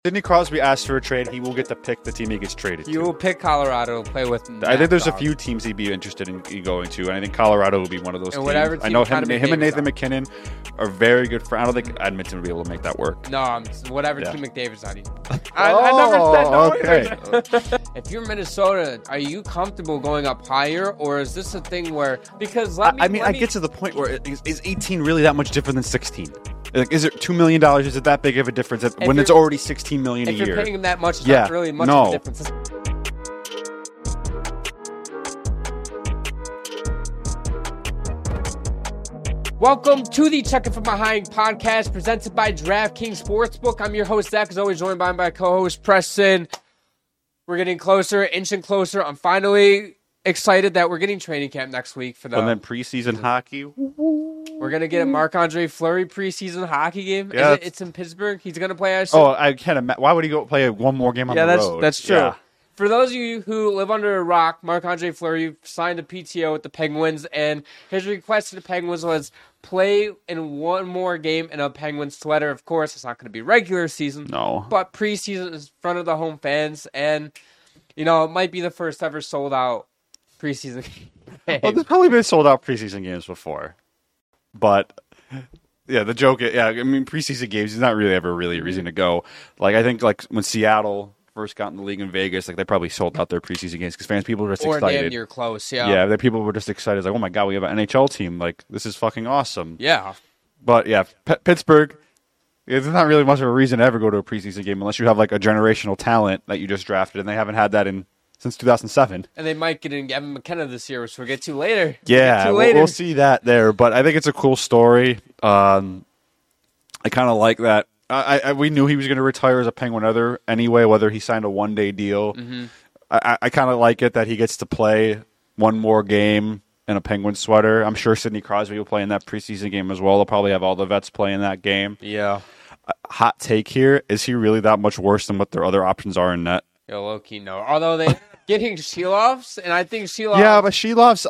Sidney Crosby asks for a trade, he will get to pick the team he gets traded to. You will pick Colorado to play with. I think there's a few teams he'd be interested in going to, and I think Colorado will be one of those teams. I know him and Nathan McKinnon are very good friends. I don't think Edmonton will be able to make that work. No, whatever team McDavid's on. I never said no. Okay. If you're Minnesota, are you comfortable going up higher, or is this a thing where I get to the point where is 18 really that much different than 16? Like, is it $2 million? Is it that big of a difference when it's already $16 million a year? If you're paying him that much, it's not really much of a difference. Welcome to the Checking From Behind podcast presented by DraftKings Sportsbook. I'm your host, Zach, as always, joined by my co-host, Preston. We're getting closer, inching closer. I'm finally excited that we're getting training camp next week for and then preseason hockey. We're gonna get a Marc-Andre Fleury preseason hockey game. Yeah, it's in Pittsburgh. He's gonna play. I can't imagine. Why would he go play one more game on the road? That's true. Yeah. For those of you who live under a rock, Marc-Andre Fleury signed a PTO with the Penguins, and his request to the Penguins was play in one more game in a Penguins sweater. Of course, it's not going to be regular season. No, but preseason is in front of the home fans, and it might be the first ever sold out preseason game. Well, there's probably been sold out preseason games before. But, yeah, the joke, preseason games is not really ever really a reason to go. Like, I think, when Seattle first got in the league in Vegas, they probably sold out their preseason games because people were just excited. Or damn near close, yeah. Yeah, people were just excited. Like, oh, my God, we have an NHL team. Like, this is fucking awesome. Yeah. But, yeah, Pittsburgh, there's not really much of a reason to ever go to a preseason game unless you have, a generational talent that you just drafted, and they haven't had that since 2007. And they might get in Gavin McKenna this year, which we'll get to later. Yeah, we'll see that there. But I think it's a cool story. I kind of like that. We knew he was going to retire as a Penguin anyway, whether he signed a one-day deal. Mm-hmm. I kind of like it that he gets to play one more game in a Penguin sweater. I'm sure Sidney Crosby will play in that preseason game as well. They'll probably have all the vets play in that game. Yeah. Hot take here. Is he really that much worse than what their other options are in net? Low-key, no. Although they getting Sheelovs, and I think Sheelovs... Yeah, but Sheelovs,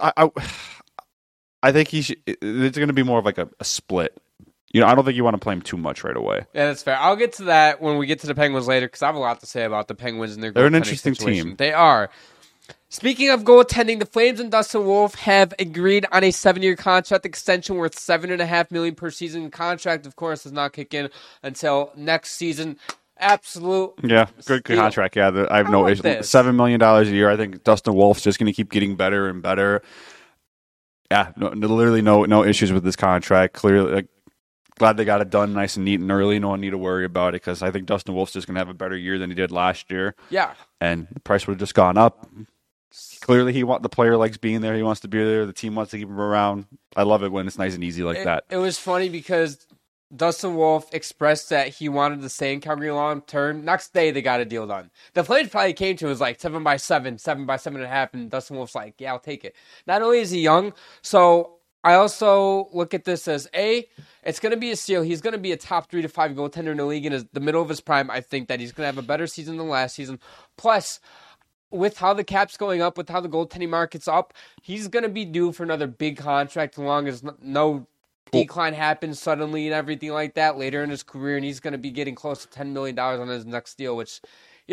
I think it's going to be more of a split. I don't think you want to play him too much right away. Yeah, that's fair. I'll get to that when we get to the Penguins later, because I have a lot to say about the Penguins and their goaltending They're an interesting situation. team. They are. Speaking of goaltending, the Flames and Dustin Wolf have agreed on a 7-year contract extension worth $7.5 million per season. Contract, of course, does not kick in until next season. Absolute. Yeah, good contract. Yeah, I have no issue. $7 million a year. I think Dustin Wolf's just going to keep getting better and better. Yeah, literally no issues with this contract. Clearly, glad they got it done nice and neat and early. No one need to worry about it because I think Dustin Wolf's just going to have a better year than he did last year. Yeah, and the price would have just gone up. Clearly, the player likes being there. He wants to be there. The team wants to keep him around. I love it when it's nice and easy like that. It was funny because Dustin Wolf expressed that he wanted to stay in Calgary long term. Next day, they got a deal done. The Flames probably came to it was 7 by 7, 7 by 7.5, and Dustin Wolf's like, yeah, I'll take it. Not only is he young, so I also look at this as, it's going to be a steal. He's going to be a top 3 to 5 goaltender in the league in the middle of his prime. I think that he's going to have a better season than last season. Plus, with how the cap's going up, with how the goaltending market's up, he's going to be due for another big contract as long as no decline happens suddenly and everything like that later in his career, and he's going to be getting close to $10 million on his next deal, which,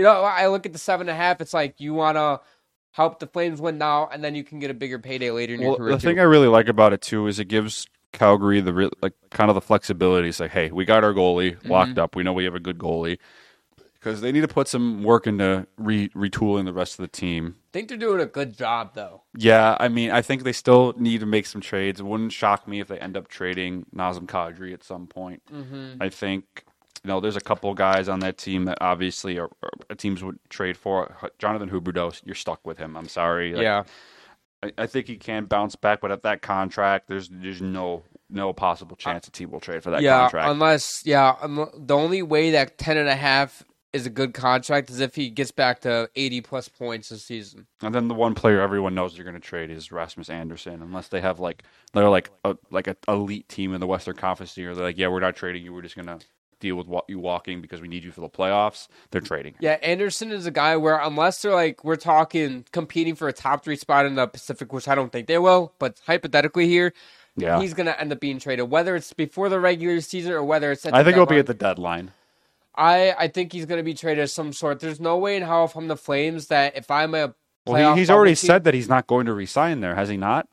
I look at the 7.5, it's like you want to help the Flames win now, and then you can get a bigger payday later in your career. The thing I really like about it, too, is it gives Calgary kind of the flexibility. It's like, hey, we got our goalie locked up. We know we have a good goalie. Because they need to put some work into retooling the rest of the team. I think they're doing a good job, though. Yeah, I think they still need to make some trades. It wouldn't shock me if they end up trading Nazem Kadri at some point. Mm-hmm. I think, there's a couple guys on that team that obviously are teams would trade for. Jonathan Huberdeau, you're stuck with him. I'm sorry. Yeah. I think he can bounce back, but at that contract, there's no possible chance a team will trade for that contract. Unless the only way that 10.5 is a good contract is if he gets back to 80-plus points this season. And then the one player everyone knows they're going to trade is Rasmus Andersson, unless they have they're an elite team in the Western Conference here. They're like, yeah, we're not trading you. We're just going to deal with you walking because we need you for the playoffs. They're trading. Yeah, Anderson is a guy where unless they're we're talking competing for a top 3 spot in the Pacific, which I don't think they will, but hypothetically here, he's going to end up being traded, whether it's before the regular season or whether it's at the I think deadline. it'll be at the deadline. I think he's going to be traded of some sort. There's no way in hell if I'm the Flames that if I'm a he's already said that he's not going to resign there, has he not?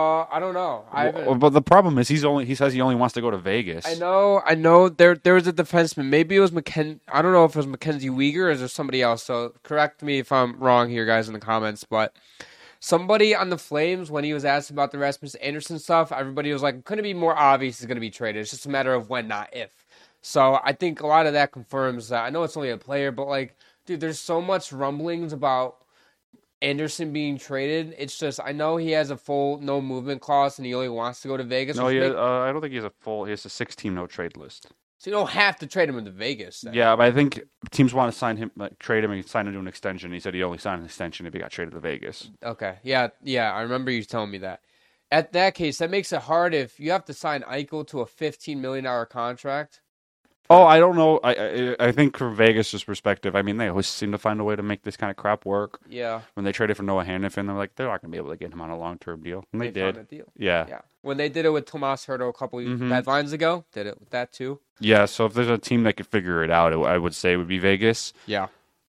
I don't know. But the problem is he says he only wants to go to Vegas. I know. There was a defenseman. Maybe it was I don't know if it was Mackenzie Weegar or is there somebody else. So correct me if I'm wrong here, guys, in the comments. But somebody on the Flames, when he was asked about the Rasmus Anderson stuff, everybody was like, couldn't it be more obvious he's going to be traded? It's just a matter of when, not if. So I think a lot of that confirms that. I know it's only a player, but like, dude, there's so much rumblings about Anderson being traded. It's just, I know he has a full no movement clause and he only wants to go to Vegas. No, I don't think he has a 6-team no trade list. So you don't have to trade him into Vegas then. Yeah, but I think teams want to sign him, trade him and sign him to an extension. He said he only signed an extension if he got traded to Vegas. Okay. Yeah, I remember you telling me that. At that case, that makes it hard if you have to sign Eichel to a $15 million contract. Oh, I don't know. I think from Vegas' perspective, I mean, they always seem to find a way to make this kind of crap work. Yeah. When they traded for Noah Hannafin, they're like, they're not going to be able to get him on a long-term deal. And they did. Found a deal. Yeah. When they did it with Tomas Hertl a couple deadlines ago, did it with that too. Yeah, so if there's a team that could figure it out, I would say it would be Vegas. Yeah.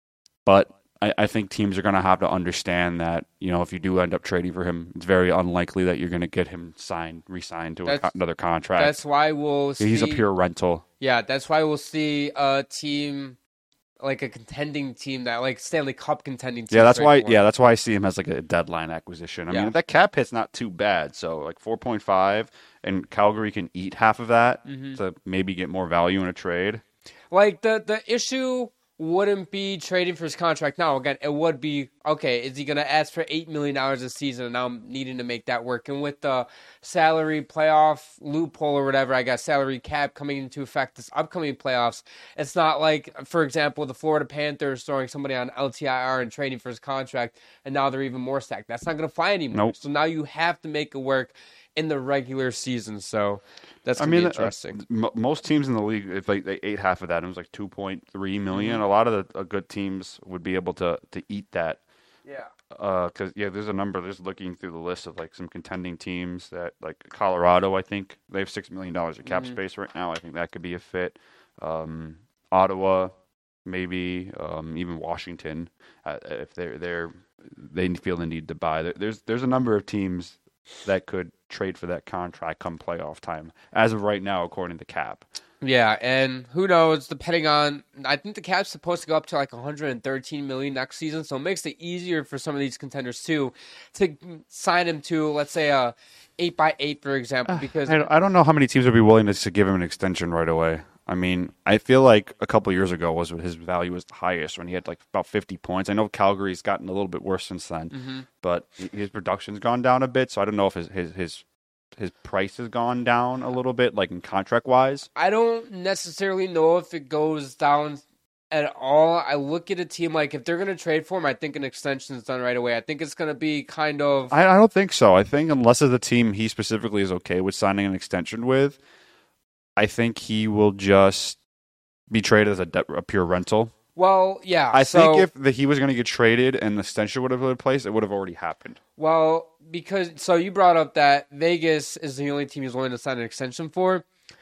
But I think teams are going to have to understand that, if you do end up trading for him, it's very unlikely that you're going to get him re-signed to another contract. That's why we'll see. He's a pure rental. Yeah, that's why we'll see a team, like a contending team that, like Stanley Cup contending team. Yeah, that's why. Yeah, that's why I see him as like a deadline acquisition. I mean, that cap hit's not too bad. So like 4.5, and Calgary can eat half of that to maybe get more value in a trade. Like the issue wouldn't be trading for his contract now. Again, it would be, okay, is he going to ask for $8 million a season, and now I'm needing to make that work? And with the salary playoff loophole or whatever, I got salary cap coming into effect this upcoming playoffs, it's not like, for example, the Florida Panthers throwing somebody on LTIR and trading for his contract, and now they're even more stacked. That's not going to fly anymore. Nope. So now you have to make it work in the regular season, so that's going to be interesting. Most teams in the league, if they ate half of that, it was like $2.3 million. A lot of the good teams would be able to eat that. Yeah. Because there's a number. There's looking through the list of like some contending teams that, like Colorado, I think they have $6 million of cap space right now. I think that could be a fit. Ottawa, maybe even Washington, if they feel the need to buy. There's a number of teams that could trade for that contract come playoff time, as of right now, according to cap. Yeah, and who knows, depending on, I think the cap's supposed to go up to like $113 million next season, so it makes it easier for some of these contenders too to sign him to, let's say, a 8x8, for example, because I don't know how many teams would be willing to give him an extension right away. I mean, I feel like a couple years ago was when his value was the highest, when he had like about 50 points. I know Calgary's gotten a little bit worse since then, but his production's gone down a bit, so I don't know if his price has gone down a little bit, like in contract-wise. I don't necessarily know if it goes down at all. I look at a team like, if they're going to trade for him, I think an extension is done right away. I think it's going to be kind of... I don't think so. I think unless it's a team he specifically is okay with signing an extension with, I think he will just be traded as a pure rental. Well, yeah. I think if he was going to get traded and the extension would have been in place, it would have already happened. Well, so you brought up that Vegas is the only team he's willing to sign an extension for.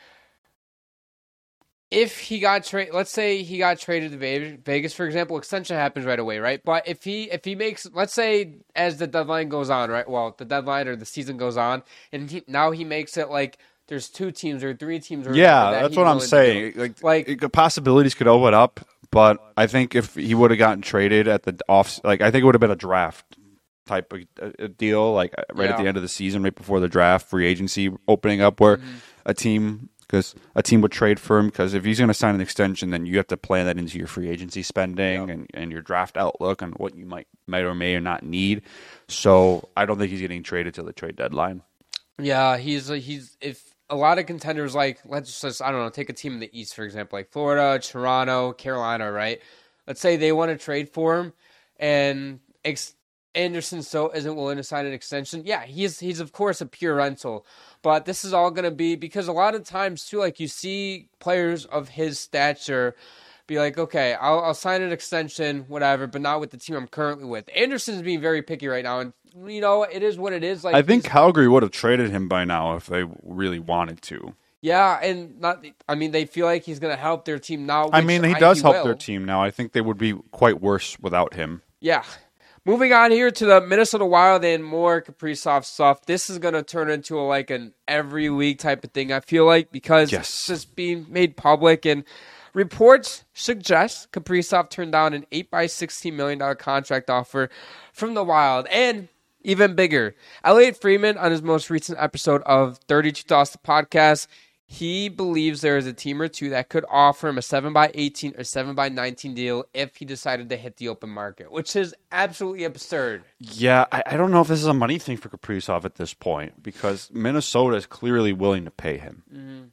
If he got traded, let's say he got traded to Vegas, for example, extension happens right away, right? But if he makes, let's say as the deadline goes on, right? Well, the deadline or the season goes on, and now he makes it like there's 2 teams or 3 teams. Or that's what I'm saying. Like possibilities could open up, but I think if he would have gotten traded at the off, like I think it would have been a draft type of deal, like at the end of the season, right before the draft, free agency opening up, where a team would trade for him, because if he's going to sign an extension, then you have to plan that into your free agency spending and your draft outlook and what you might or may or not need. So I don't think he's getting traded till the trade deadline. Yeah, he's if a lot of contenders, like, let's just, I don't know, take a team in the East, for example, like Florida, Toronto, Carolina, right? Let's say they want to trade for him, and Anderson so isn't willing to sign an extension. Yeah, he's of course a pure rental, but this is all going to be because a lot of times too, like you see players of his stature be like, okay, I'll sign an extension, whatever, but not with the team I'm currently with. Anderson's being very picky right now, and it is what it is. Like, I think Calgary would have traded him by now if they really wanted to. Yeah, and they feel like he's going to help their team now. I mean, he does help their team now. I think they would be quite worse without him. Yeah. Moving on here to the Minnesota Wild and more Kaprizov stuff. This is going to turn into an every week type of thing, I feel like, because it's just being made public. And reports suggest Kaprizov turned down an $8 by $16 million contract offer from the Wild. And even bigger, Elliot Friedman, on his most recent episode of 32 Thoughts, the podcast, he believes there is a team or two that could offer him a 7 by 18 or 7 by 19 deal if he decided to hit the open market, which is absolutely absurd. Yeah, I don't know if this is a money thing for Kaprizov at this point because Minnesota is clearly willing to pay him. Mm-hmm.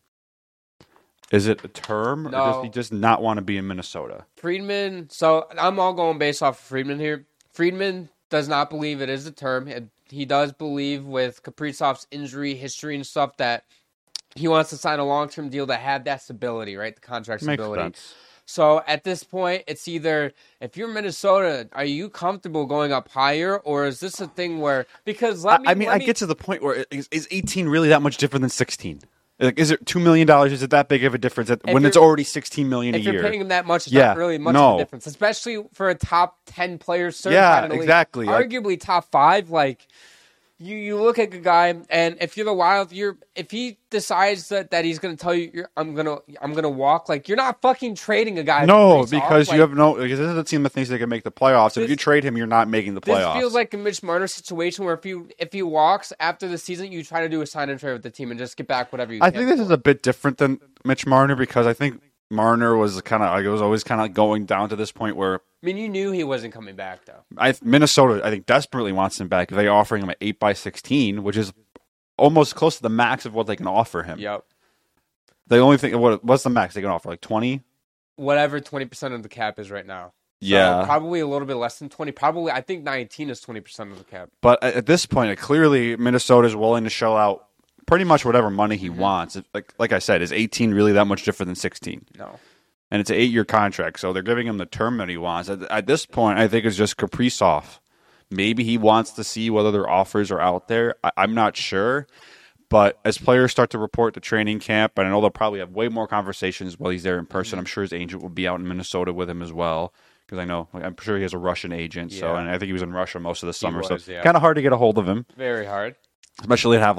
Is it a term, or does he just not want to be in Minnesota? Friedman, so I'm all going based off of Friedman here. Friedman does not believe it is a term. He does believe with Kaprizov's injury history and stuff that he wants to sign a long-term deal that had that stability, right? The contract stability. Makes sense. So at this point, it's either, if you're Minnesota, are you comfortable going up higher, or is this a thing where, because I get to the point where is 18 really that much different than 16? Like, is it $2 million? Is it that big of a difference when it's already $16 million a year? If you're paying him that much, it's not really much of a difference, especially for a top 10 player certified in the league. Exactly. Arguably top 5, You look at a guy, and if you're the Wild, if he decides that he's going to tell you, I'm gonna walk, you're not fucking trading a guy. No, because you have because this is a team that thinks they can make the playoffs. If you trade him, you're not making the playoffs. This feels like a Mitch Marner situation where if he walks after the season, you try to do a sign and trade with the team and just get back whatever you can. I think this is a bit different than Mitch Marner because I think Marner was always going down to this point where. I mean, you knew he wasn't coming back, though. Minnesota, I think, desperately wants him back. They're offering him an 8 by 16, which is almost close to the max of what they can offer him. Yep. The only thing, what's the max they can offer? 20? Whatever 20% of the cap is right now. Yeah. So probably a little bit less than 20. Probably, I think 19 is 20% of the cap. But at this point, clearly Minnesota is willing to shell out pretty much whatever money he wants. Like I said, is 18 really that much different than 16? No. And it's an 8-year contract, so they're giving him the term that he wants. At this point, I think it's just Kaprizov. Maybe he wants to see whether their offers are out there. I'm not sure. But as players start to report to training camp, and I know they'll probably have way more conversations while he's there in person. Mm-hmm. I'm sure his agent will be out in Minnesota with him as well. Because I'm sure he has a Russian agent. Yeah. And I think he was in Russia most of the summer. Kind of hard to get a hold of him. Very hard. Especially to have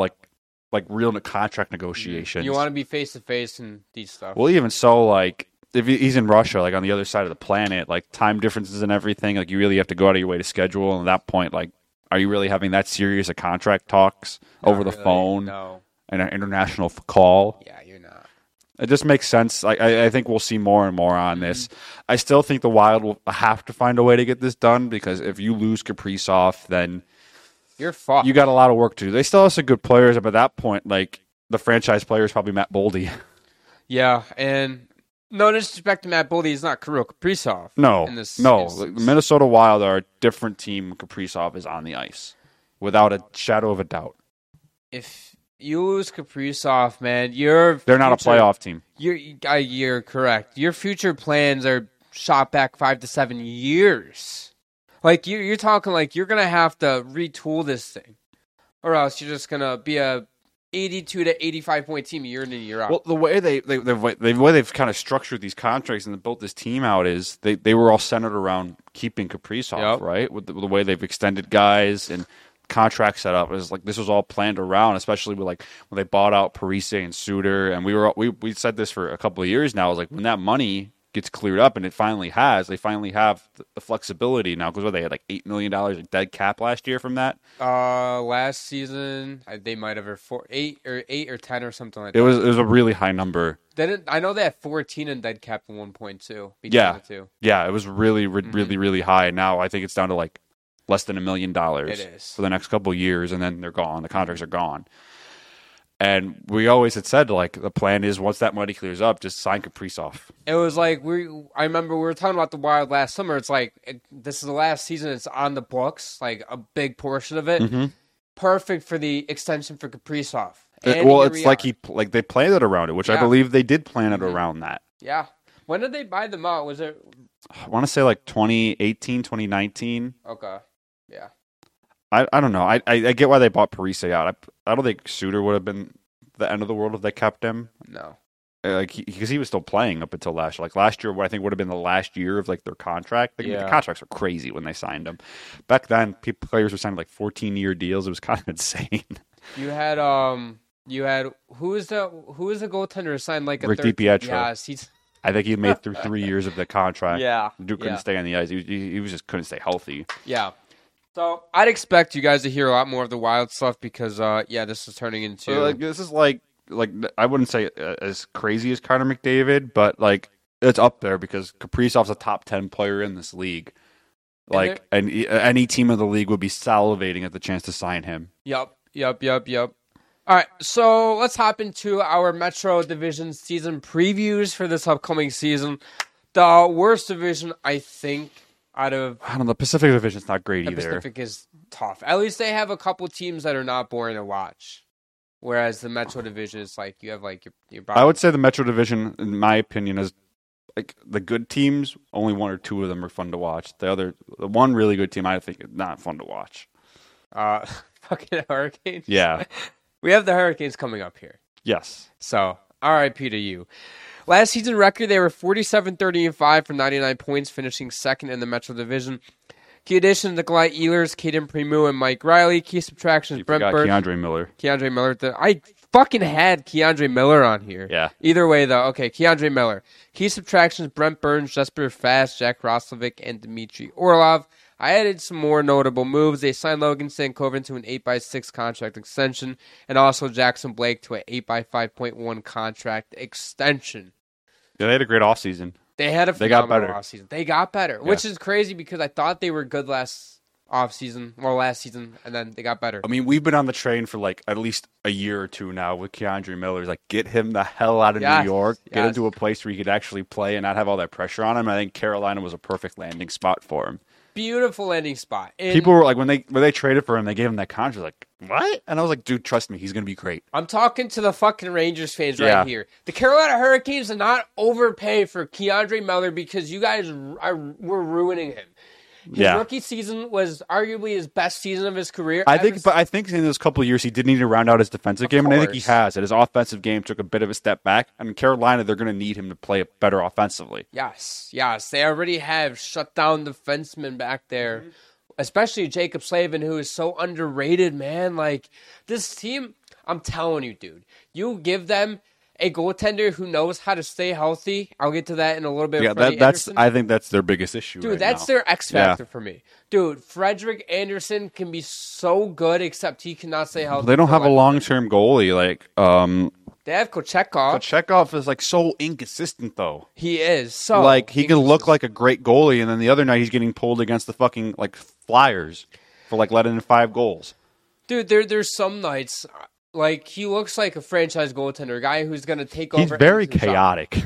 real contract negotiations. You want to be face-to-face and these stuff. Well, even so, if he's in Russia, on the other side of the planet, time differences and everything, you really have to go out of your way to schedule. And at that point, are you really having that serious of contract talks over the phone? No. And an international call? Yeah, you're not. It just makes sense. I think we'll see more and more on this. I still think the Wild will have to find a way to get this done because if you lose Kaprizov, then you're fucked. You got a lot of work to do. They still have some good players, but at that point, the franchise player is probably Matt Boldy. Yeah, and no disrespect to Matt Boldy, he's not Kirill Kaprizov. No. The Minnesota Wild are a different team when Kaprizov is on the ice, without a shadow of a doubt. If you lose Kaprizov, man, they're not a playoff team. You're correct. Your future plans are shot back 5 to 7 years. You're talking you're gonna have to retool this thing, or else you're just gonna be a 82 to 85 point team year in and year out. Well, the way they've kind of structured these contracts and built this team out is they were all centered around keeping Kaprizov, right? With the way they've extended guys and contract set up is this was all planned around, especially with when they bought out Parise and Suter, and we said this for a couple of years now. Is when that money gets cleared up, and they finally have the flexibility now because they had $8 million in dead cap last year from that. Last season they might have 8 or 10 or something like that. It was a really high number. I know they had 14 in dead cap at 1.2. Yeah, the two. Yeah, it was really, really high. Now I think it's down to less than $1 million. It is for the next couple of years, and then they're gone. The contracts are gone. And we always had said, the plan is once that money clears up, just sign Kaprizov. It was I remember we were talking about the Wild last summer. It's this is the last season. It's on the books, a big portion of it. Mm-hmm. Perfect for the extension for Kaprizov. They planned it around it, which I believe they did plan it around that. Yeah. When did they buy them out? Was it? I want to say 2018, 2019. Okay. Yeah. I don't know. I get why they bought Parise out. I don't think Suter would have been the end of the world if they kept him. No. Because he was still playing up until last year. Like last year, what I think would have been the last year of like their contract. The contracts are crazy when they signed them. Back then, players were signing like 14-year deals. It was kind of insane. You had who is the goaltender who signed like a Rick DiPietro. Yes, I think he made through 3 years of the contract. Yeah, Dude couldn't stay on the ice. He was just couldn't stay healthy. Yeah. So I'd expect you guys to hear a lot more of the Wild stuff because this is turning into this is like I wouldn't say as crazy as Connor McDavid, but like it's up there because Kaprizov's a top 10 player in this league. Like, and any team in the league would be salivating at the chance to sign him. Yep. All right, so let's hop into our Metro Division season previews for this upcoming season. The worst division, I think, I don't know, the Pacific Division's not great either. The Pacific is tough. At least they have a couple teams that are not boring to watch. Whereas the Metro Division is like, you have like your I would say the Metro Division, in my opinion, is like the good teams, only 1 or 2 of them are fun to watch. The one really good team, I think, is not fun to watch. Fucking Hurricanes? Yeah. We have the Hurricanes coming up here. Yes. So, RIP to you. Last season record, they were 47-30-5 for 99 points, finishing second in the Metro Division. Key additions, Nikolai Ehlers, Caden Primo, and Mike Riley. Key subtractions, Brent Burke. Keandre Miller. I fucking had Keandre Miller on here. Yeah. Either way, though. Okay, Keandre Miller. Key subtractions, Brent Burns, Jesper Fast, Jack Roslovic, and Dmitry Orlov. I added some more notable moves. They signed Logan Stankoven to an 8x6 contract extension, and also Jackson Blake to an 8x5.1 contract extension. Yeah, they had a great offseason. They had a phenomenal offseason. They got better, which is crazy because I thought they were good last season, and then they got better. I mean, we've been on the train for like at least a year or 2 now with Keandre Miller. Like, get him the hell out of New York, get him to a place where he could actually play and not have all that pressure on him. I think Carolina was a perfect landing spot for him. Beautiful landing spot. And people were like, when they traded for him, they gave him that contract. Like, what? And I was like, dude, trust me, he's gonna be great. I'm talking to the fucking Rangers fans right here. The Carolina Hurricanes did not overpay for Keandre Miller because you guys were ruining him. His rookie season was arguably his best season of his career. I think in those couple of years he did need to round out his defensive game, and I think he has. And his offensive game took a bit of a step back. And in Carolina, they're going to need him to play better offensively. Yes. They already have shut down defensemen back there, especially Jacob Slavin, who is so underrated, man. Like, this team, I'm telling you, dude, you give them a goaltender who knows how to stay healthy. I'll get to that in a little bit. Yeah, I think that's their biggest issue. Dude, that's their X factor for me. Dude, Frederik Andersen can be so good, except he cannot stay healthy. They don't have a long-term goalie. Like, they have Kochetkov. Kochetkov is like so inconsistent, though. He is so like he can look like a great goalie, and then the other night he's getting pulled against the fucking like Flyers for like letting in 5 goals. Dude, there's some nights. Like, he looks like a franchise goaltender, a guy who's going to take over. He's very chaotic.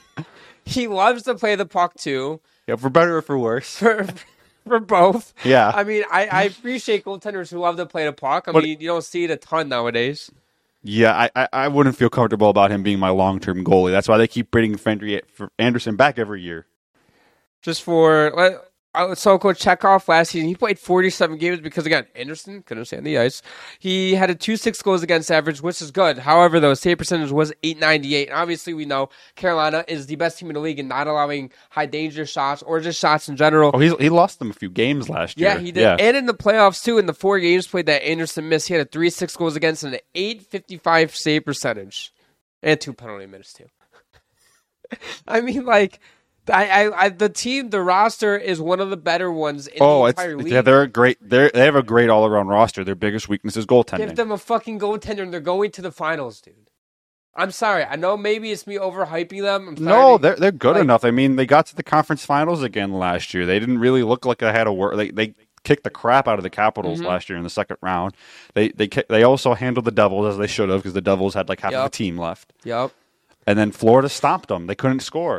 He loves to play the puck, too. Yeah, for better or for worse. For both. Yeah. I mean, I appreciate goaltenders who love to play the puck. I mean, you don't see it a ton nowadays. Yeah, I wouldn't feel comfortable about him being my long-term goalie. That's why they keep bringing Andersen back every year. Just for... So Kochetkov last season, he played 47 games because, again, Andersen couldn't stay on the ice. He had a 2.6 goals against average, which is good. However, though, his save percentage was .898. And obviously, we know Carolina is the best team in the league in not allowing high-danger shots or just shots in general. Oh, he lost them a few games last year. Yeah, he did. Yeah. And in the playoffs, too, in the 4 games played that Andersen missed, he had a 3.6 goals against and an .855 save percentage. And 2 penalty minutes, too. I mean, like... the roster is one of the better ones in the entire league. Yeah, they're great. They have a great all-around roster. Their biggest weakness is goaltending. Give them a fucking goaltender, and they're going to the finals, dude. I'm sorry. I know maybe it's me overhyping them. No, they're good enough. I mean, they got to the conference finals again last year. They didn't really look like they had a work. They kicked the crap out of the Capitals last year in the second round. They also handled the Devils as they should have because the Devils had like half of the team left. Yep. And then Florida stopped them. They couldn't score.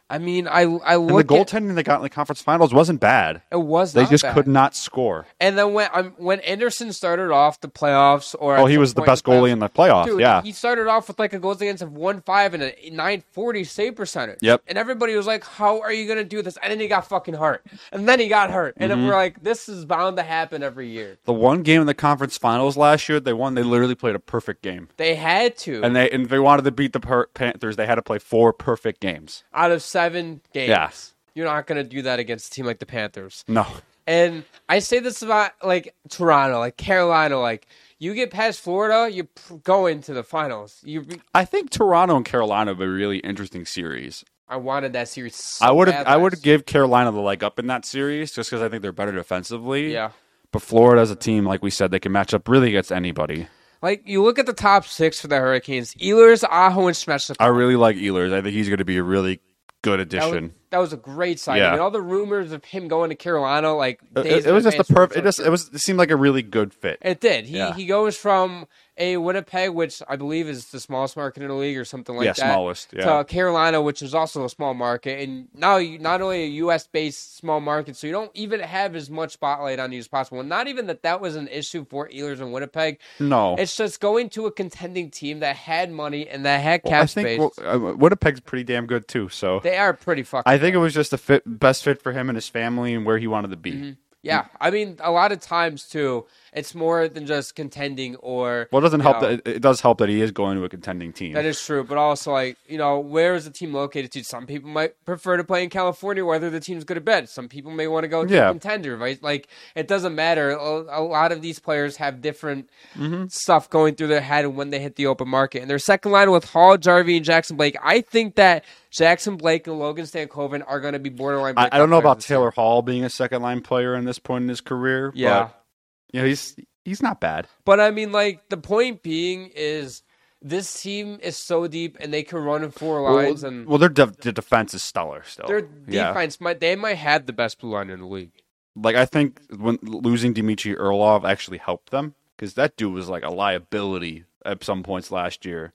I mean, I look and the goaltending they got in the conference finals wasn't bad. It was They not just bad. could not score. And then when Anderson started off the playoffs, he was the best goalie in the playoffs. Dude, yeah, he started off with like a goals against of 1.5 and a 940 save percentage. Yep. And everybody was like, "How are you gonna do this?" And then he got fucking hurt. And then he got hurt. And then we're like, "This is bound to happen every year." The one game in the conference finals last year they won. They literally played a perfect game. They had to. And they wanted to beat the Panthers. They had to play 4 perfect games Out of 7 games. Yeah. You're not going to do that against a team like the Panthers. No. And I say this about, like, Toronto, like, Carolina. Like, you get past Florida, you go into the finals. I think Toronto and Carolina would be a really interesting series. I wanted that series so I bad would give Carolina the leg up in that series just because I think they're better defensively. Yeah. But Florida as a team, like we said, they can match up really against anybody. Like, you look at the top 6 for the Hurricanes. Ehlers, Aho, and Svechnikov. I really like Ehlers. I think he's going to be a really good addition. That was a great signing. Yeah. And all the rumors of him going to Carolina, like, it was just the perfect. It seemed like a really good fit. It did. He goes from a Winnipeg, which I believe is the smallest market in the league or something like that. Smallest. Yeah. To Carolina, which is also a small market. And now not only a U.S.-based small market, so you don't even have as much spotlight on you as possible. And not even that was an issue for Ehlers and Winnipeg. No. It's just going to a contending team that had money and that had cap space. Winnipeg's pretty damn good too. So they are pretty fucking I think it was just the best fit for him and his family and where he wanted to be. Mm-hmm. Yeah, I mean, a lot of times too, it's more than just contending or. Well, it doesn't help that it does help that he is going to a contending team. That is true, but also like where is the team located to? Some people might prefer to play in California, whether the team's good or bad. Some people may want to go to a contender, right? Like it doesn't matter. A lot of these players have different stuff going through their head when they hit the open market. And their second line with Hall, Jarvie, and Jackson Blake, I think that Jackson Blake and Logan Stankoven are going to be borderline. I don't know about Taylor Hall being a second line player in this point in his career. Yeah. But, he's not bad. But I mean, like, the point being is this team is so deep and they can run in 4 lines. Their defense is stellar still. Their defense, they might have the best blue line in the league. Like, I think when losing Dmitry Orlov actually helped them because that dude was like a liability at some points last year.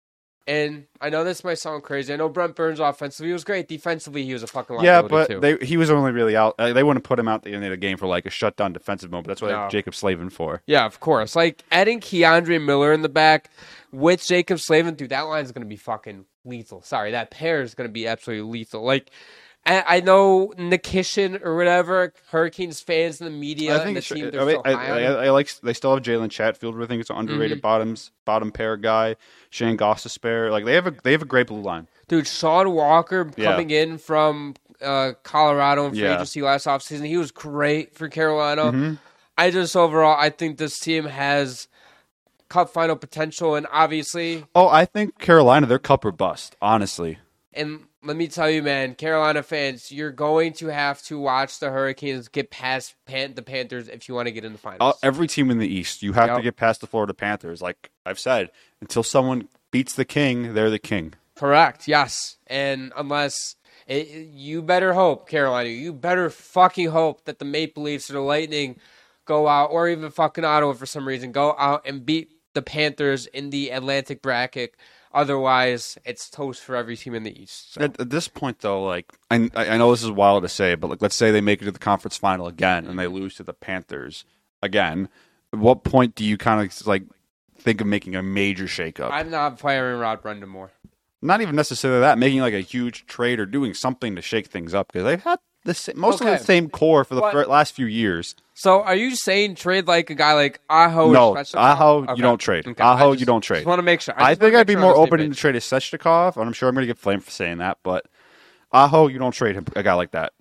And I know this might sound crazy. I know Brent Burns offensively was great. Defensively, he was a fucking liability but he was only really out. They wouldn't put him out at the end of the game for like a shutdown defensive mode. But that's what they have Jacob Slavin for. Yeah, of course. Like adding Keandre Miller in the back with Jacob Slavin, dude, that line is going to be fucking lethal. Sorry, that pair is going to be absolutely lethal. Like, I know Nikishin or whatever, Hurricanes fans in the media and the team, they're so high on him. I like they still have Jalen Chatfield, who I think is an underrated bottom pair guy. Shane Gostisbehere. Like they have a great blue line. Dude, Sean Walker coming in from Colorado in free agency last offseason, he was great for Carolina. I think this team has cup final potential, and obviously... Oh, I think Carolina, they're cup or bust, honestly. And let me tell you, man, Carolina fans, you're going to have to watch the Hurricanes get past the Panthers if you want to get in the finals. Every team in the East, you have to get past the Florida Panthers. Like I've said, until someone beats the king, they're the king. Correct, yes. And unless... you better hope, Carolina, you better fucking hope that the Maple Leafs or the Lightning go out, or even fucking Ottawa for some reason, go out and beat the Panthers in the Atlantic bracket. Otherwise, it's toast for every team in the East. So. At this point, though, like I know this is wild to say, but like let's say they make it to the conference final again and they lose to the Panthers again. At what point do you kind of like think of making a major shakeup? I'm not firing Rod Brind'Amour. Not even necessarily that, making like a huge trade or doing something to shake things up because they've had mostly the same core for the last few years. So are you saying trade like a guy like Aho? No, Aho, you don't trade. Okay. Aho, you don't trade. Just want to make sure. I think I'd be more open to trade a Svechnikov, and I'm sure I'm going to get flamed for saying that, but Aho, you don't trade a guy like that.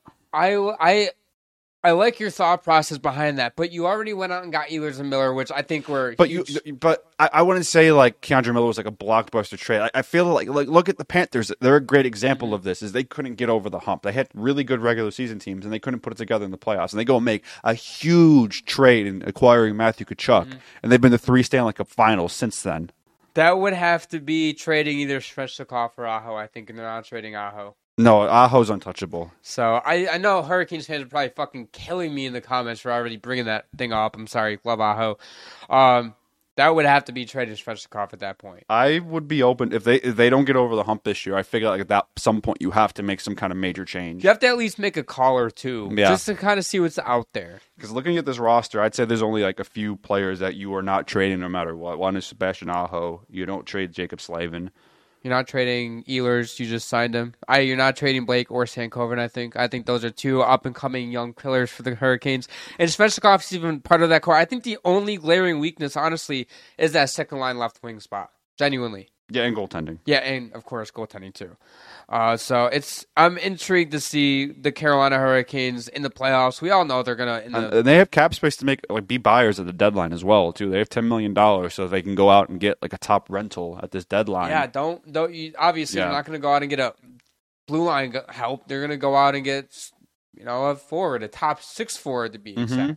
I like your thought process behind that, but you already went out and got Ehlers and Miller, which I think were huge. But I wouldn't say like Keandre Miller was like a blockbuster trade. I feel like look at the Panthers. They're a great example of this. Is they couldn't get over the hump. They had really good regular season teams, and they couldn't put it together in the playoffs. And they go and make a huge trade in acquiring Matthew Tkachuk, and they've been to 3 Stanley Cup finals since then. That would have to be trading either Svechnikov or Aho, I think, and they're not trading Aho. No, Aho's untouchable. So I know Hurricanes fans are probably fucking killing me in the comments for already bringing that thing up. I'm sorry, love Aho. That would have to be traded Svechnikov at that point. I would be open if they don't get over the hump this year. I figure like at that some point you have to make some kind of major change. You have to at least make a call or two, just to kind of see what's out there. Because looking at this roster, I'd say there's only like a few players that you are not trading no matter what. One is Sebastian Aho. You don't trade Jacob Slavin. You're not trading Ehlers. You just signed him. You're not trading Blake or Sankoven, I think. I think those are two up-and-coming young killers for the Hurricanes. And Svechnikov's even part of that core. I think the only glaring weakness, honestly, is that second-line left wing spot. Genuinely. Yeah, and goaltending. Yeah, and, of course, goaltending, too. So I'm intrigued to see the Carolina Hurricanes in the playoffs. We all know they're going to... And they have cap space to be buyers at the deadline as well, too. They have $10 million, so they can go out and get like a top rental at this deadline. Yeah, obviously, they're not going to go out and get a blue line help. They're going to go out and get, a forward, a top 6 forward to be exact.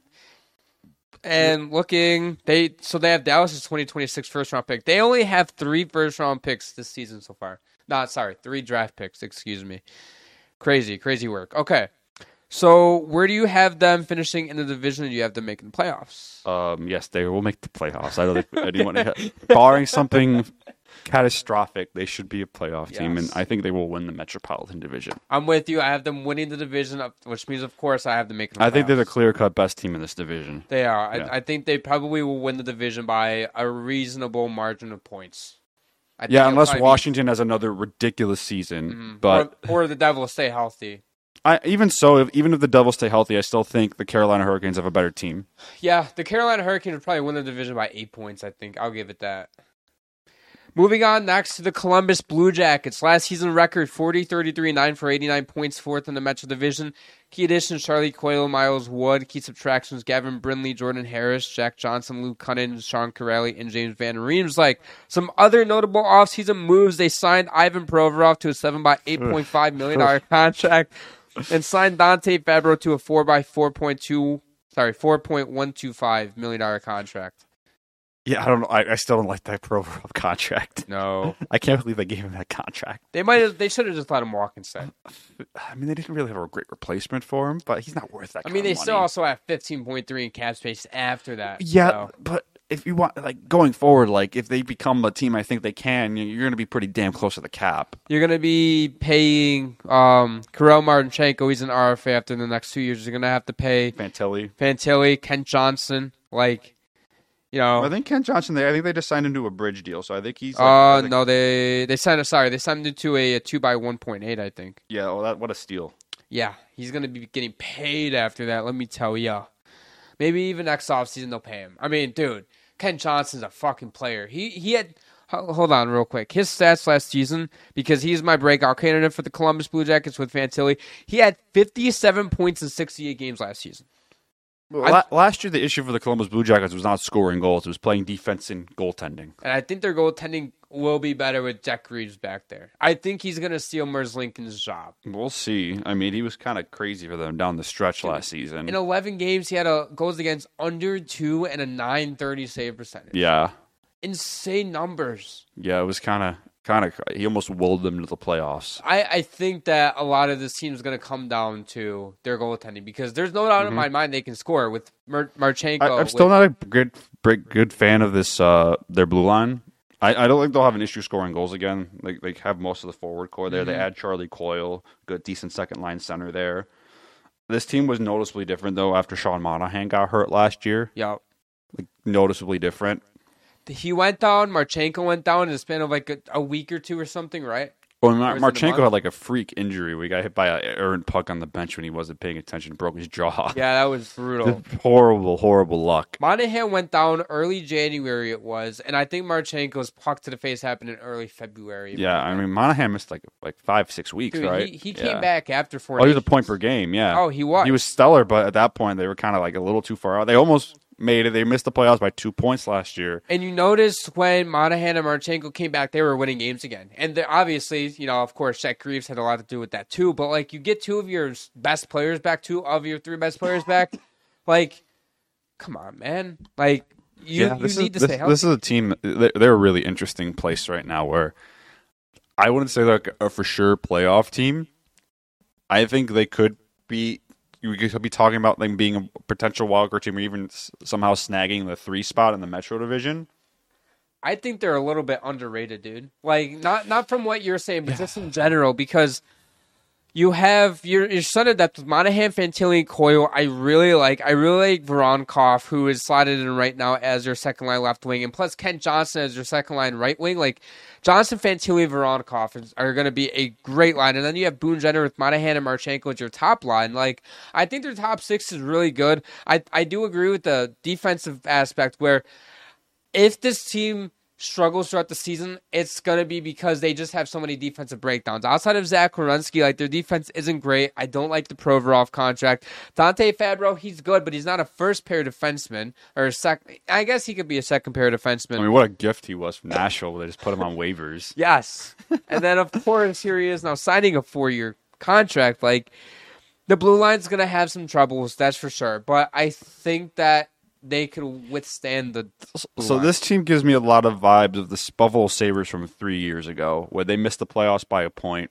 And they have Dallas' 2026 first-round pick. They only have 3 first-round picks this season so far. 3 draft picks, excuse me. Crazy work. Okay. So where do you have them finishing in the division? Or do you have them making the playoffs? Yes, they will make the playoffs. I don't think anyone, barring something catastrophic, they should be a playoff team, and I think they will win the Metropolitan Division. I'm with you. I have them winning the division, which means, of course, I have them making the playoffs. I think they're the clear-cut best team in this division. They are. Yeah. I think they probably will win the division by a reasonable margin of points. Unless Washington has another ridiculous season. But or the Devils stay healthy. Even if the Devils stay healthy, I still think the Carolina Hurricanes have a better team. Yeah, the Carolina Hurricanes would probably win the division by 8 points, I think. I'll give it that. Moving on next to the Columbus Blue Jackets. Last season record, 40-33-9 for 89 points, 4th in the Metro Division. Key additions, Charlie Coyle, Miles Wood. Key subtractions, Gavin Brindley, Jordan Harris, Jack Johnson, Luke Cunnin, Sean Corelli, and James Van Reems. Like some other notable offseason moves, they signed Ivan Provorov to a $7.85 million contract and signed Dante Fabro to a $4.125 million contract. Yeah, I don't know. I still don't like that Provorov contract. No. I can't believe they gave him that contract. They should have just let him walk instead. I mean, they didn't really have a great replacement for him, but he's not worth that kind of money. Still also have 15.3 in cap space after that. Yeah, but if you want, going forward, if they become a team I think they can, you're going to be pretty damn close to the cap. You're going to be paying Kirill Martinchenko. He's an RFA after the next 2 years. You're going to have to pay Fantilli, Kent Johnson, I think Kent Johnson. I think they just signed him to a bridge deal, so I think he's. No, they signed him. Sorry, they signed him to a 2x1.8. I think. Yeah, well, what a steal. Yeah, he's gonna be getting paid after that. Let me tell you. Maybe even next offseason they'll pay him. I mean, dude, Kent Johnson's a fucking player. He had. Hold on, real quick. His stats last season, because he's my breakout candidate for the Columbus Blue Jackets with Fantilli. He had 57 points in 68 games last season. Well, last year, the issue for the Columbus Blue Jackets was not scoring goals. It was playing defense and goaltending. And I think their goaltending will be better with Jack Reeves back there. I think he's going to steal Merzlikins' job. We'll see. I mean, he was kind of crazy for them down the stretch last season. In 11 games, he had goals against under 2 and a .930 save percentage. Yeah. Insane numbers. Yeah, it was kind of he almost willed them to the playoffs. I think that a lot of this team is going to come down to their goaltending because there's no doubt in my mind they can score with Marchenko. I'm still not a good fan of this their blue line. I don't think they'll have an issue scoring goals again. They have most of the forward core there. Mm-hmm. They add Charlie Coyle, good decent second line center there. This team was noticeably different though after Sean Monahan got hurt last year. Yeah, noticeably different. He went down. Marchenko went down in the span of a week or two or something, right? Well, Marchenko had a freak injury. We got hit by an errant puck on the bench when he wasn't paying attention. Broke his jaw. Yeah, that was brutal. Horrible luck. Monahan went down early January, it was, and I think Marchenko's puck to the face happened in early February. Yeah, I mean Monahan missed like 5-6 weeks, dude, right? He came back after 4 days. Oh, he was a point per game. Yeah. Oh, he was. He was stellar, but at that point they were kind of a little too far out. They almost made it. They missed the playoffs by 2 points last year. And you noticed when Monahan and Marchenko came back, they were winning games again. And obviously, of course, Jack Reeves had a lot to do with that too. But you get 2 of your best players back, 2 of your 3 best players back. Come on, man. You need to stay healthy. This is a team. They're a really interesting place right now where I wouldn't say they're a for sure playoff team. I think they could be. We could be talking about them being a potential wildcard team or even somehow snagging the 3 spot in the Metro Division. I think they're a little bit underrated, dude. Like, not from what you're saying, but just in general, because you have your sudden depth with Monahan, Fantilli, Coyle. I really like Voronkov, who is slotted in right now as your second line left wing, and plus Kent Johnson as your second line right wing. Like Johnson, Fantilli, Voronkov are going to be a great line, and then you have Boone Jenner with Monahan and Marchenko as your top line. Like I think their top six is really good. I do agree with the defensive aspect where if this team struggles throughout the season, it's going to be because they just have so many defensive breakdowns. Outside of Zach Werenski, like their defense isn't great. I don't like the Provorov contract. Dante Fabro, he's good, but he's not a first pair defenseman or a second. I guess he could be a second pair defenseman. I mean, what a gift he was from Nashville. They just put him on waivers. Yes. And then, of course, here he is now signing a 4-year contract. Like, the blue line's going to have some troubles, that's for sure. But I think that they could withstand the blue line. This team gives me a lot of vibes of the Buffalo Sabres from 3 years ago, where they missed the playoffs by a point,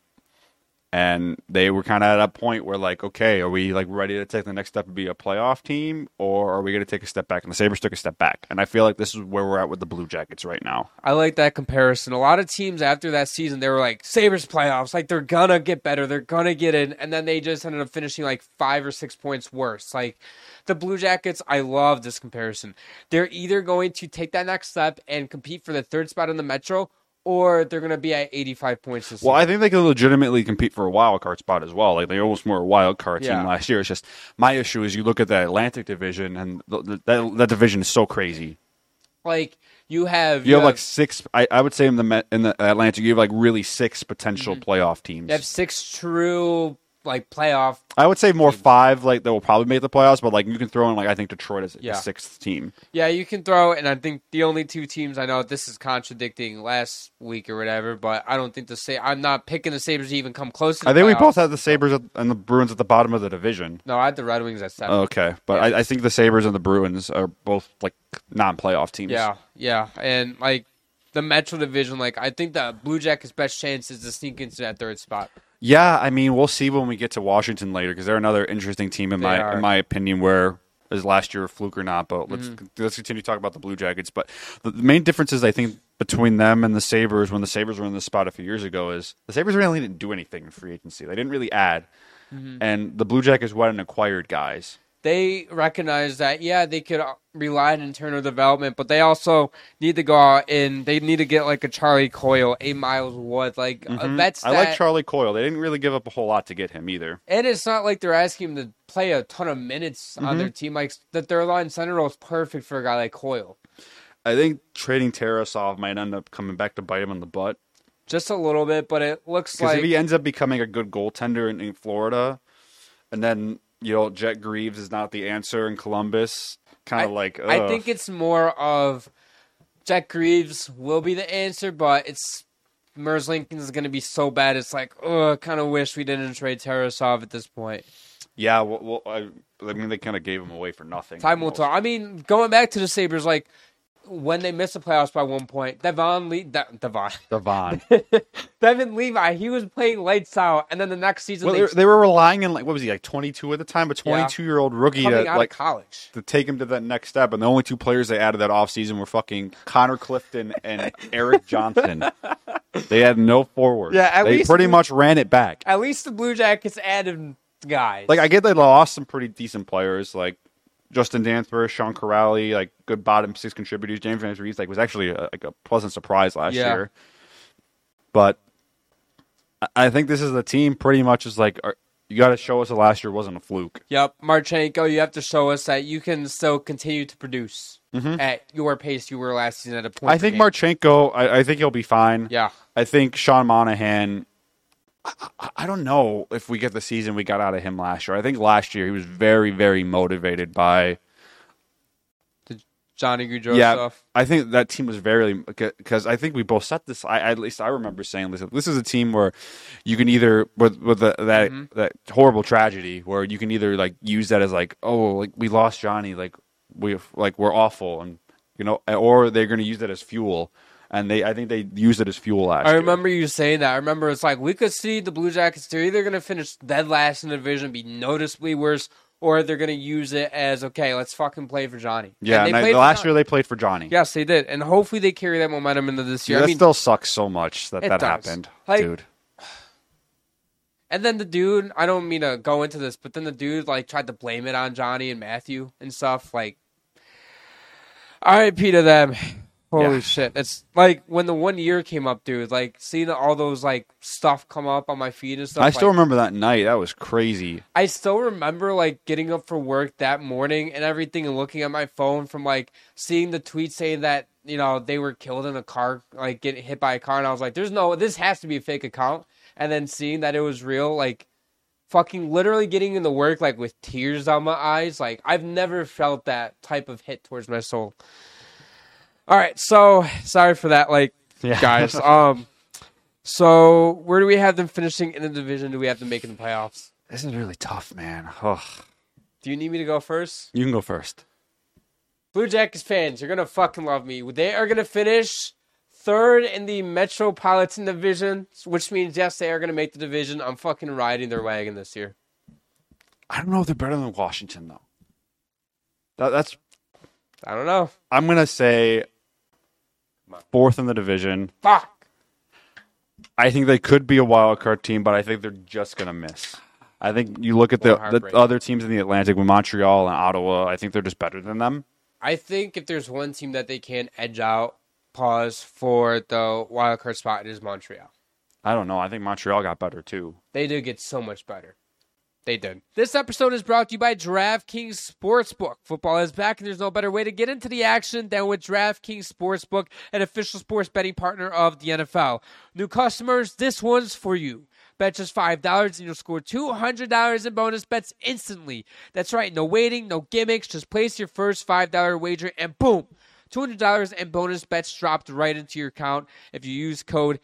and they were kind of at that point where, like, okay, are we like ready to take the next step and be a playoff team, or are we going to take a step back? And the Sabres took a step back, and I feel like this is where we're at with the Blue Jackets right now. I like that comparison. A lot of teams after that season, they were like, Sabres playoffs, like they're going to get better, they're going to get in, and then they just ended up finishing like 5 or 6 points worse. Like, the Blue Jackets, I love this comparison. They're either going to take that next step and compete for the third spot in the Metro, or they're going to be at 85 points this season. I think they can legitimately compete for a wild card spot as well. Like, they almost were a wild card team last year. It's just, my issue is you look at the Atlantic division, and that division is so crazy. Like, you have like 6. I would say in the Atlantic, you have like really 6 potential playoff teams. You have 6 true like playoff. I would say more teams. 5 like that will probably make the playoffs, but like you can throw in like I think Detroit is the 6th team. Yeah, you can throw, and I think the only 2 teams I know, this is contradicting last week or whatever, but I don't think I'm not picking the Sabres to even come close to the I think playoffs. we both had the Sabres and the Bruins at the bottom of the division. No, I had the Red Wings at 7. Okay, but I think the Sabres and the Bruins are both like non-playoff teams. Yeah, and like the Metro division, like I think the Blue Jackets' best chance is to sneak into that third spot. Yeah, I mean, we'll see when we get to Washington later because they're another interesting team in my opinion. Where is last year a fluke or not? But let's continue to talk about the Blue Jackets. But the main differences I think between them and the Sabres when the Sabres were in this spot a few years ago is the Sabres really didn't do anything in free agency. They didn't really add, and the Blue Jackets went and acquired guys. They recognize that, they could rely on internal development, but they also need to go out and they need to get like a Charlie Coyle, a Miles Wood, like vets. I like Charlie Coyle. They didn't really give up a whole lot to get him either. And it's not like they're asking him to play a ton of minutes on their team. Like the third line center role is perfect for a guy like Coyle. I think trading Tarasov might end up coming back to bite him in the butt. Just a little bit, but it looks like... Because if he ends up becoming a good goaltender in Florida, and then... Jet Greaves is not the answer in Columbus. Kind of like, ugh. I think it's more of Jet Greaves will be the answer, but it's Merzlikins is going to be so bad. It's like, I kind of wish we didn't trade Tarasov at this point. Yeah, I mean, they kind of gave him away for nothing. Time will tell. I mean, going back to the Sabres, like, when they missed the playoffs by one point, Devin Levi, he was playing lights out, and then the next season they were relying on like 22 at the time, a 22-year-old rookie coming out of college to take him to that next step, and the only 2 players they added that offseason were fucking Connor Clifton and Eric Johnson. They had no forwards. Yeah, they pretty much ran it back. At least the Blue Jackets added guys. Like I get they lost some pretty decent players, like Justin Danforth, Sean Corrali, like good bottom 6 contributors. James Van Rees was actually a pleasant surprise last year. But I think this is the team pretty much is like, you got to show us that last year wasn't a fluke. Yep, Marchenko, you have to show us that you can still continue to produce at your pace you were last season at a point. I think Marchenko, I think he'll be fine. Yeah. I think Sean Monahan, I don't know if we get the season we got out of him last year. I think last year he was very, very motivated by the Johnny Gaudreau stuff. I think that team was very, because I think we both said this. At least I remember saying this is a team where you can either with that horrible tragedy where you can either like use that as like, oh, like we lost Johnny, like we're awful, and or they're going to use that as fuel. And I think they used it as fuel last year. I remember you saying that. I remember it's like we could see the Blue Jackets, they're either going to finish dead last in the division, be noticeably worse, or they're going to use it as, okay, let's fucking play for Johnny. Yeah, and the last year they played for Johnny. Yes, they did. And hopefully they carry that momentum into this year. That still sucks so much that happened, like, dude. And then the dude, I don't mean to go into this, but then the dude like tried to blame it on Johnny and Matthew and stuff. Like, RIP to them. Holy shit. It's like when the 1 year came up, dude, like seeing all those like stuff come up on my feed and stuff. I still remember that night. That was crazy. I still remember like getting up for work that morning and everything and looking at my phone from like seeing the tweet saying that, you know, they were killed in a car, like getting hit by a car. And I was like, this has to be a fake account. And then seeing that it was real, like fucking literally getting into work like with tears on my eyes. Like I've never felt that type of hit towards my soul. All right, so sorry for that, guys. So where do we have them finishing in the division? Do we have them making the playoffs? This is really tough, man. Ugh. Do you need me to go first? You can go first. Blue Jackets fans, you're gonna fucking love me. They are gonna finish third in the Metropolitan Division, which means yes, they are gonna make the division. I'm fucking riding their wagon this year. I don't know if they're better than Washington though. That's. I don't know. I'm gonna say fourth in the division. Fuck. I think they could be a wild card team, but I think they're just going to miss. I think you look at the other teams in the Atlantic with Montreal and Ottawa, I think they're just better than them. I think if there's one team that they can edge out, for the wild card spot, it is Montreal. I don't know. I think Montreal got better too. They did get so much better. They did. This episode is brought to you by DraftKings Sportsbook. Football is back, and there's no better way to get into the action than with DraftKings Sportsbook, an official sports betting partner of the NFL. New customers, this one's for you. Bet just $5 and you'll score $200 in bonus bets instantly. That's right, no waiting, no gimmicks. Just place your first $5 wager and boom, $200 in bonus bets dropped right into your account if you use code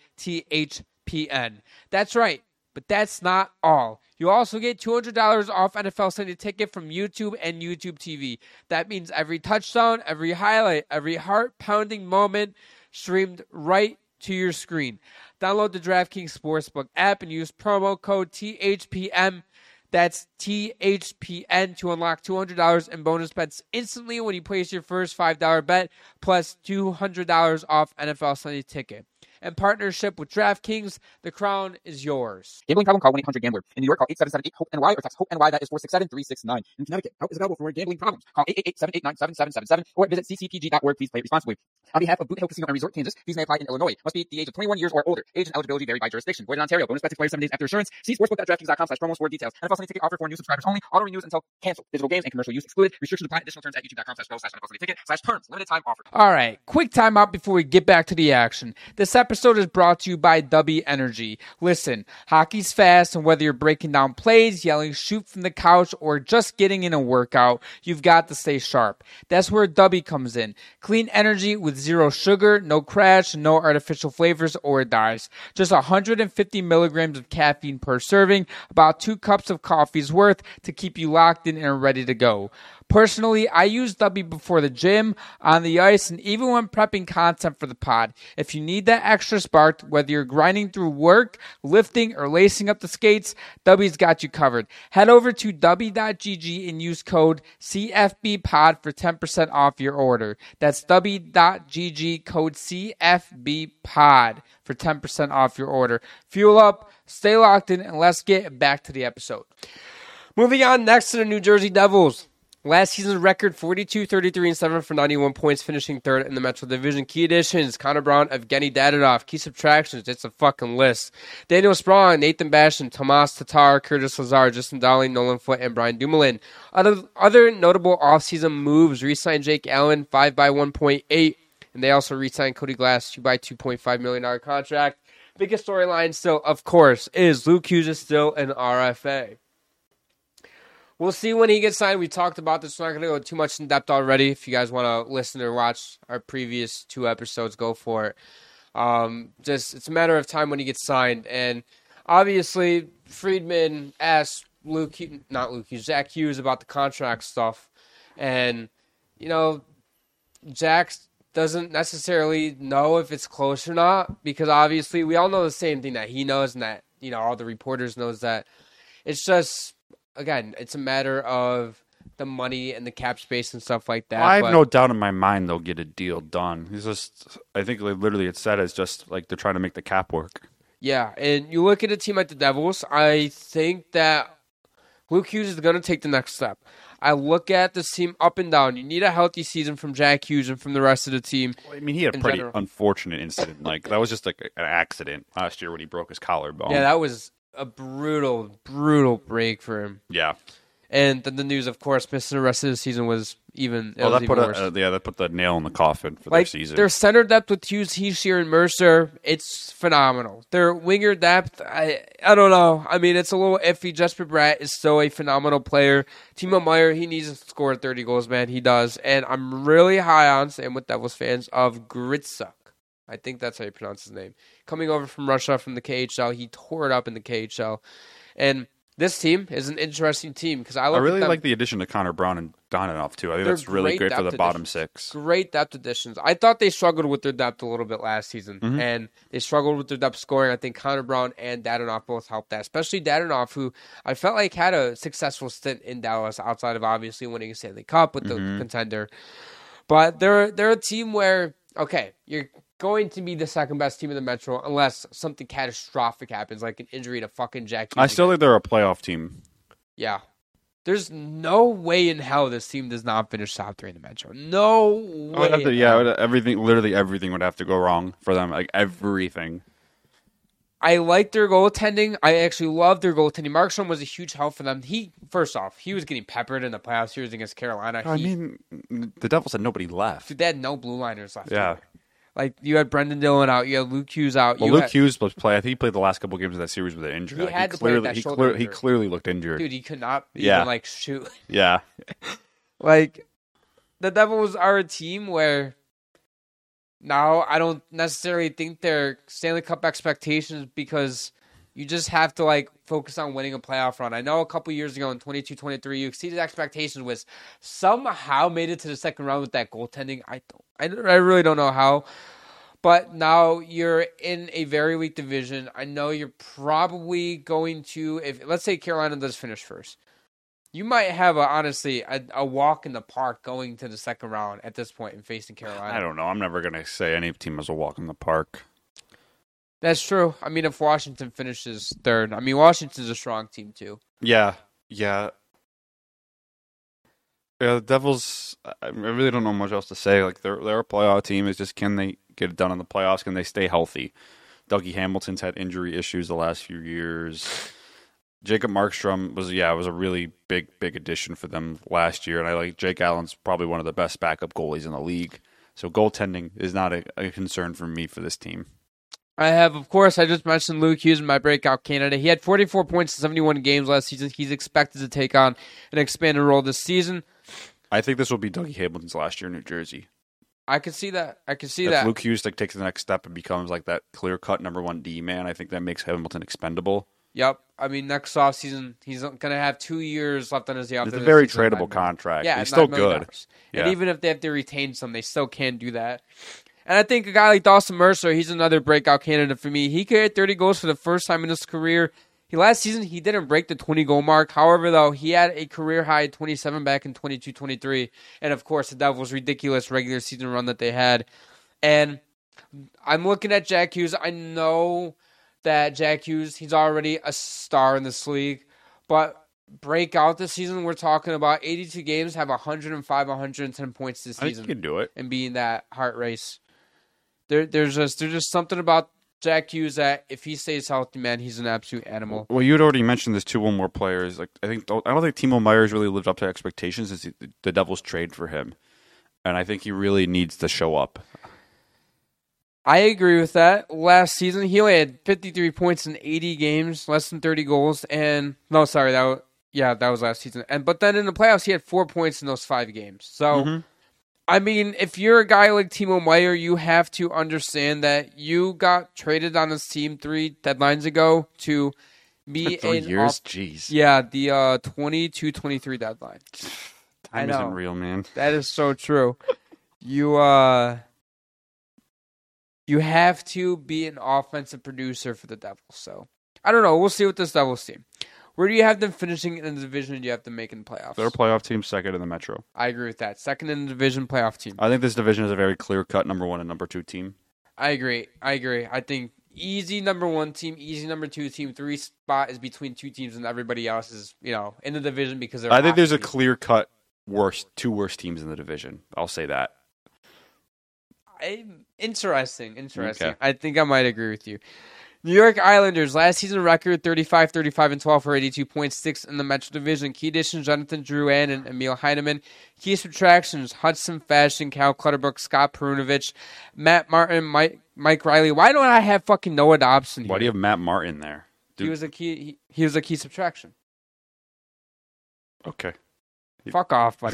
THPN. That's right, but that's not all. You also get $200 off NFL Sunday Ticket from YouTube and YouTube TV. That means every touchdown, every highlight, every heart-pounding moment streamed right to your screen. Download the DraftKings Sportsbook app and use promo code THPN. That's THPN to unlock $200 in bonus bets instantly when you place your first $5 bet, plus $200 off NFL Sunday Ticket. In partnership with DraftKings, the crown is yours. Gambling problem? Call 1-800-GAMBLER. In New York, call 877-8-HOPE-NY or text HOPE-NY. That is 467-369. In Connecticut, help is available for gambling problems. Call 888-789-7777 or visit ccpg.org. Please play responsibly. On behalf of Boot Hill Casino and Resort, Kansas, fees may apply in Illinois. Must be the age of 21 years or older. Age and eligibility vary by jurisdiction. Void in Ontario. Bonus bets expire 7 days after assurance. See sportsbook.draftkings.com/promos for details. NFL Sunday Ticket offer for new subscribers only. Auto renews until canceled. Digital games and commercial use excluded. Restrictions apply. Additional terms at youtube.com/NFL Sunday Ticket/terms. Limited time offer. All right, quick timeout before we get back to the action. This episode is brought to you by W Energy. Listen, hockey's fast, and whether you're breaking down plays, yelling shoot from the couch, or just getting in a workout, you've got to stay sharp. That's where W comes in. Clean energy with zero sugar, no crash, no artificial flavors or dyes. Just 150 milligrams of caffeine per serving, about 2 cups of coffee's worth to keep you locked in and ready to go. Personally, I use W before the gym, on the ice, and even when prepping content for the pod. If you need that extra spark, whether you're grinding through work, lifting, or lacing up the skates, W's got you covered. Head over to W.GG and use code CFBPOD for 10% off your order. That's W.GG, code CFBPOD for 10% off your order. Fuel up, stay locked in, and let's get back to the episode. Moving on next to the New Jersey Devils. Last season's record, 42-33-7 for 91 points, finishing third in the Metro Division. Key additions, Connor Brown, Evgeny Dadonov. Key subtractions, it's a fucking list. Daniel Sprong, Nathan Bastian, Tomas Tatar, Curtis Lazar, Justin Dowling, Nolan Foote, and Brian Dumoulin. Other notable offseason moves, re-signed Jake Allen, 5 by 1.8, and they also re-signed Cody Glass, 2 by $2.5 million contract. Biggest storyline still, of course, is Luke Hughes is still an RFA. We'll see when he gets signed. We talked about this. We're not going to go too much in depth already. If you guys want to listen or watch our previous 2 episodes, go for it. It's a matter of time when he gets signed. And obviously, Friedman asked Zach Hughes about the contract stuff. And, Jack doesn't necessarily know if it's close or not. Because obviously, we all know the same thing that he knows and that, all the reporters knows that. It's just again, it's a matter of the money and the cap space and stuff like that. I have no doubt in my mind they'll get a deal done. I think literally it's said as just like they're trying to make the cap work. Yeah, and you look at a team like the Devils, I think that Luke Hughes is going to take the next step. I look at this team up and down. You need a healthy season from Jack Hughes and from the rest of the team. I mean, he had a pretty unfortunate incident. Like that was just like an accident last year when he broke his collarbone. Yeah, that was a brutal, brutal break for him. Yeah. And then the news, of course, missing the rest of the season was even. That put the nail in the coffin for their season. Their center depth with Hughes, Hischier, and Mercer, it's phenomenal. Their winger depth, I don't know. I mean, it's a little iffy. Jesper Bratt is still a phenomenal player. Timo Meier, he needs to score 30 goals, man. He does. And I'm really high on, same with Devils fans, of Gritsuk. I think that's how you pronounce his name. Coming over from Russia from the KHL, he tore it up in the KHL, and this team is an interesting team because I really like the addition of Connor Brown and Donanoff too. I think that's really great for the bottom six. Great depth additions. I thought they struggled with their depth a little bit last season, and they struggled with their depth scoring. I think Connor Brown and Dadonov both helped that, especially Dadonov, who I felt like had a successful stint in Dallas outside of obviously winning a Stanley Cup with the contender. But they're a team where, okay, you're going to be the second best team in the Metro unless something catastrophic happens, like an injury to fucking Jack Hughes. I still think they're a playoff team. Yeah. There's no way in hell this team does not finish top 3 in the Metro. No way. Literally everything would have to go wrong for them. Like everything. I like their goaltending. I actually love their goaltending. Markstrom was a huge help for them. First off, he was getting peppered in the playoff series against Carolina. The Devils had nobody left. Dude, they had no blue liners left. Yeah. Either. Like, you had Brendan Dillon out. You had Luke Hughes out. Well, Luke Hughes was play. I think he played the last couple games of that series with an injury. He clearly looked injured. Dude, he could not even, shoot. Yeah. The Devils are a team where now I don't necessarily think they're Stanley Cup expectations because you just have to, focus on winning a playoff run. I know a couple years ago in 22-23, you exceeded expectations with somehow made it to the second round with that goaltending. I really don't know how. But now you're in a very weak division. I know you're probably going to, let's say Carolina does finish first. You might have, a walk in the park going to the second round at this point and facing Carolina. I don't know. I'm never going to say any team has a walk in the park. That's true. I mean, if Washington finishes third, Washington's a strong team too. Yeah. The Devils, I really don't know much else to say. They're a playoff team. It's just, can they get it done in the playoffs? Can they stay healthy? Dougie Hamilton's had injury issues the last few years. Jacob Markstrom was a really big addition for them last year. And Jake Allen's probably one of the best backup goalies in the league. So goaltending is not a concern for me for this team. I just mentioned Luke Hughes in my breakout candidate. He had 44 points in 71 games last season. He's expected to take on an expanded role this season. I think this will be Dougie Hamilton's last year in New Jersey. I could see that. If Luke Hughes takes the next step and becomes that clear-cut number 1 D man, I think that makes Hamilton expendable. Yep. Next offseason, he's going to have 2 years left on his deal. It's a very tradable contract. Yeah, he's still good. Yeah. And even if they have to retain some, they still can do that. And I think a guy like Dawson Mercer, he's another breakout candidate for me. He could hit 30 goals for the first time in his career. Last season, he didn't break the 20-goal mark. However, though, he had a career-high 27 back in 22-23. And, of course, the Devils' ridiculous regular season run that they had. And I'm looking at Jack Hughes. I know that Jack Hughes, he's already a star in this league. But breakout this season, we're talking about 82 games, have 105, 110 points this season. I think he can do it. And be in that heart race. There's just something about Jack Hughes that if he stays healthy, man, he's an absolute animal. Well, you had already mentioned this 2 more players. I don't think Timo Meier's really lived up to expectations since the Devils trade for him, and I think he really needs to show up. I agree with that. Last season, he only had 53 points in 80 games, less than 30 goals, and that was last season. But then in the playoffs, he had 4 points in those 5 games. So. If you're a guy like Timo Meier, you have to understand that you got traded on this team 3 deadlines ago to be 3 years? Jeez. Yeah, the 22-23 deadline. Time isn't real, man. That is so true. You have to be an offensive producer for the Devils. So, I don't know. We'll see with this Devils team. Where do you have them finishing in the division? Do you have them making playoffs? They're a playoff team, second in the Metro. I agree with that. Second in the division, playoff team. I think this division is a very clear-cut number 1 and number 2 team. I agree. I think easy number 1 team, easy number 2 team. 3 spot is between 2 teams, and everybody else is, in the division because they're. I think there's a clear-cut two worst teams in the division. I'll say that. Interesting. Okay. I think I might agree with you. New York Islanders, last season record 35, 35, and 12 for 82.6 in the Metro Division. Key additions, Jonathan Drouin and Emil Heineman. Key subtractions, Hudson Fashion, Cal Clutterbuck, Scott Perunovich, Matt Martin, Mike Riley. Why don't I have fucking Noah Dobson here? Why do you have Matt Martin there? Dude. He was a key subtraction. Okay. Fuck off, buddy.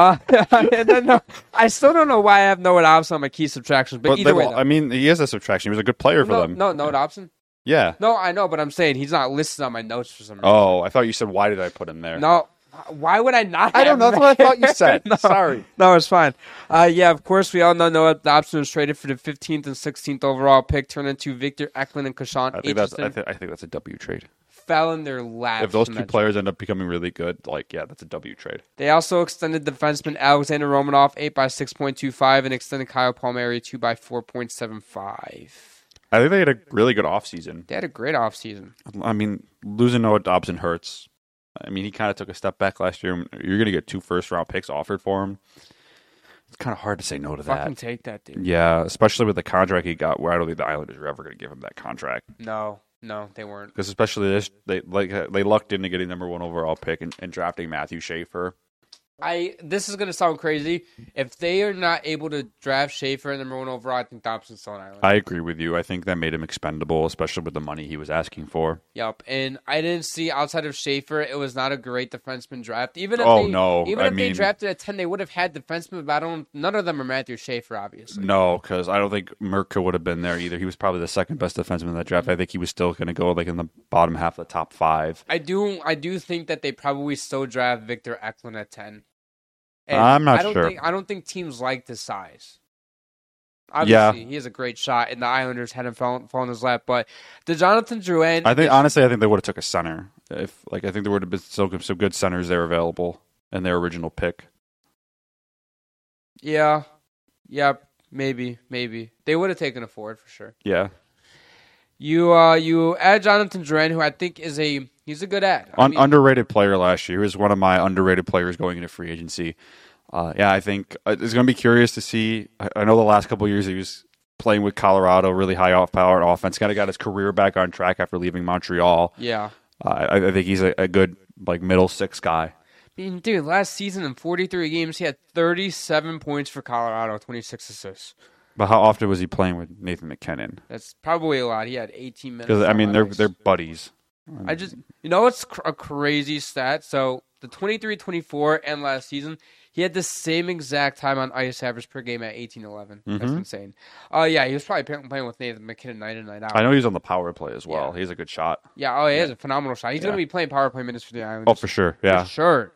No, I still don't know why I have Noah Dobson on my key subtractions, but either way. I mean, he is a subtraction. He was a good player for them. No, Noah Dobson? Yeah. No, I know, but I'm saying he's not listed on my notes for some reason. Oh, I thought you said, why did I put him there? No, why would I not? I don't know. That's what I thought you said. No, Sorry. No, it's fine. Of course, we all know Noah Dobson was traded for the 15th and 16th overall pick, turned into Victor Eklund and Kashawn Aitchison. I think that's a W trade. Fell in their lap. If those two players end up becoming really good, that's a W trade. They also extended defenseman Alexander Romanov 8 by 6.25 and extended Kyle Palmieri 2 by 4.75. I think they had a really good offseason. They had a great offseason. I mean, losing Noah Dobson hurts. I mean, he kind of took a step back last year. You're going to get 2 first-round picks offered for him. It's kind of hard to say no to that. Fucking take that, dude. Yeah, especially with the contract he got, where I don't think the Islanders are ever going to give him that contract. No, they weren't. Because especially they lucked into getting number 1 overall pick and drafting Matthew Schaefer. This is going to sound crazy. If they are not able to draft Schaefer in number 1 overall, I think Dobson's still an Islander. I agree with you. I think that made him expendable, especially with the money he was asking for. Yep, and I didn't see outside of Schaefer, it was not a great defenseman draft. Even if they drafted at 10, they would have had defensemen, but none of them are Matthew Schaefer, obviously. No, because I don't think Mirka would have been there either. He was probably the second best defenseman in that draft. I think he was still going to go in the bottom half of the top 5. I do think that they probably still draft Victor Eklund at 10. And I'm not sure. I don't think teams like this size. Obviously, he has a great shot, and the Islanders had him fall in his lap. But the Jonathan Drouin, I think they would have took a center. I think there would have been still some good centers there available in their original pick. Yeah, maybe they would have taken a forward for sure. Yeah. You add Jonathan Drouin, who I think he's a good ad. Underrated player last year. He was one of my underrated players going into free agency. I think it's going to be curious to see. I know the last couple of years he was playing with Colorado, really high off-powered offense. Kind of got his career back on track after leaving Montreal. Yeah. I think he's a good middle 6 guy. I mean, dude, last season in 43 games, he had 37 points for Colorado, 26 assists. But how often was he playing with Nathan McKinnon? That's probably a lot. He had 18 minutes. Because they're buddies. It's a crazy stat. So the 23-24 and last season, he had the same exact time on ice average per game at 18-11. Mm-hmm. That's insane. He was probably playing with Nathan McKinnon night in, night out. I know he's on the power play as well. Yeah. He's a good shot. Yeah, he has a phenomenal shot. He's going to be playing power play minutes for the Islanders. Oh, for sure. Yeah. For sure.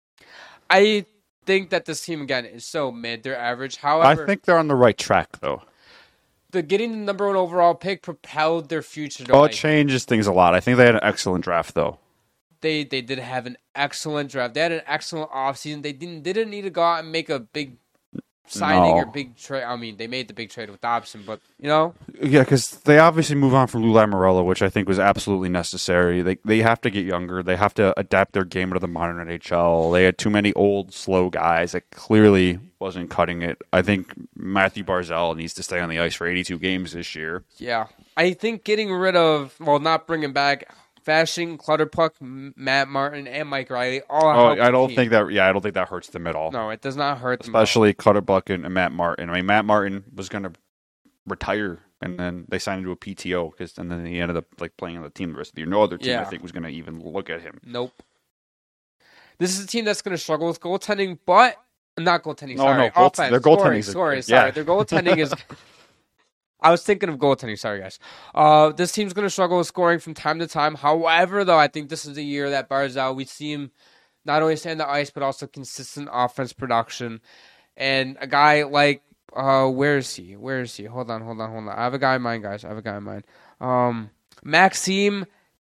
I think that this team, again, is so mid. They're average. However, I think they're on the right track, though. Getting the number 1 overall pick propelled their future. It changes things a lot. I think they had an excellent draft, though. They did have an excellent draft. They had an excellent offseason. They didn't need to go out and make a big signing or big trade. I mean, they made the big trade with Dobson, but, Yeah, because they obviously move on from Lou Lamoriello, which I think was absolutely necessary. They have to get younger. They have to adapt their game to the modern NHL. They had too many old, slow guys that clearly wasn't cutting it. I think Matthew Barzal needs to stay on the ice for 82 games this year. Yeah. I think getting rid of, not bringing back Fashion, Clutterpuck, Matt Martin, and Mike Riley all help. I don't think that hurts them at all. No, it does not hurt them. Especially Clutterbuck and Matt Martin. I mean, Matt Martin was going to retire, and then they signed him to a PTO, and then he ended up playing on the team the rest of the year. No other team, I think, was going to even look at him. Nope. This is a team that's going to struggle with goaltending, but not goaltending. Sorry, offense. Their goaltending. Sorry. Their goaltending is. I was thinking of goaltending. Sorry, guys. This team's going to struggle with scoring from time to time. However, though, I think this is the year that Barzal, we see him not only stay on the ice, but also consistent offense production. And a guy like, where is he? Hold on. I have a guy in mind, guys. Maxime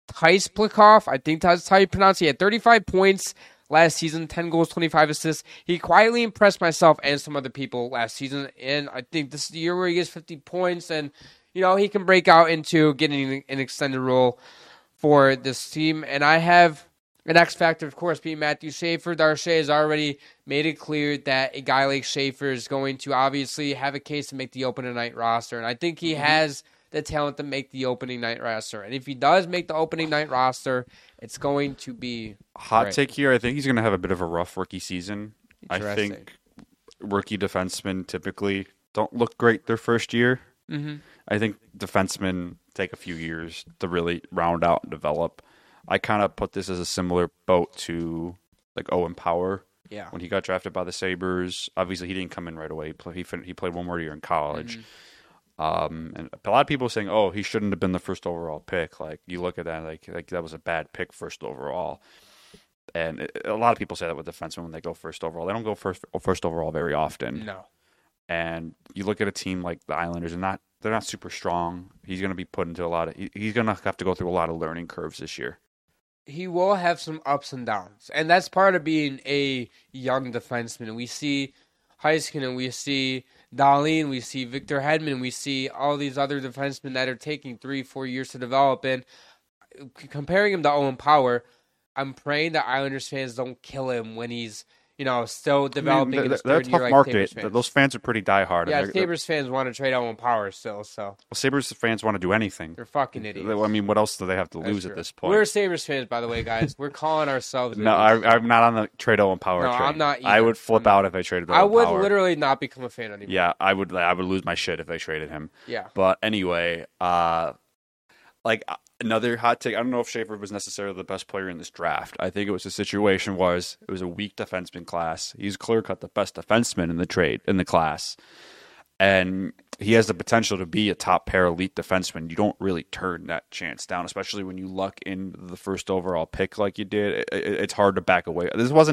Tice Plikoff, I think that's how you pronounce it. He had 35 points last season, 10 goals, 25 assists. He quietly impressed myself and some other people last season, and I think this is the year where he gets 50 points, and he can break out into getting an extended role for this team. And I have an X factor, of course, being Matthew Schaefer. Darche has already made it clear that a guy like Schaefer is going to obviously have a case to make the opening night roster, and I think he has the talent to make the opening night roster. And if he does make the opening night roster, it's going to be hot take here. I think he's going to have a bit of a rough rookie season. I think rookie defensemen typically don't look great their first year. Mm-hmm. I think defensemen take a few years to really round out and develop. I kind of put this as a similar boat to like Owen Power. Yeah. When he got drafted by the Sabres, obviously he didn't come in right away. He played one more year in college. Mm-hmm. And a lot of people saying, "Oh, he shouldn't have been the first overall pick." Like you look at that, like that was a bad pick, first overall. And a lot of people say that with defensemen when they go first overall. They don't go first overall very often. No. And you look at a team like the Islanders, and they're not super strong. He's going to be put into he's going to have to go through a lot of learning curves this year. He will have some ups and downs, and that's part of being a young defenseman. We see Heiskanen, we see Dahlin, we see Victor Hedman, we see all these other defensemen that are taking 3-4 years to develop. And comparing him to Owen Power, I'm praying that Islanders fans don't kill him when he's still developing in his third year. They're a tough market. Those fans are pretty diehard. Yeah, Sabres fans want to trade Owen Power still. So well, Sabres fans want to do anything. They're fucking idiots. I mean, what else do they have to lose at this point? We're Sabres fans, by the way, guys. We're calling ourselves. No, I'm not on the trade Owen Power train. I'm not either. I would flip out if I traded Owen Power. I would literally not become a fan anymore. Yeah, I would lose my shit if they traded him. Yeah. But anyway, another hot take. I don't know if Schaefer was necessarily the best player in this draft. I think it was it was a weak defenseman class. He's clear-cut the best defenseman in the class. And he has the potential to be a top pair elite defenseman. You don't really turn that chance down, especially when you luck in the first overall pick like you did. It's hard to back away.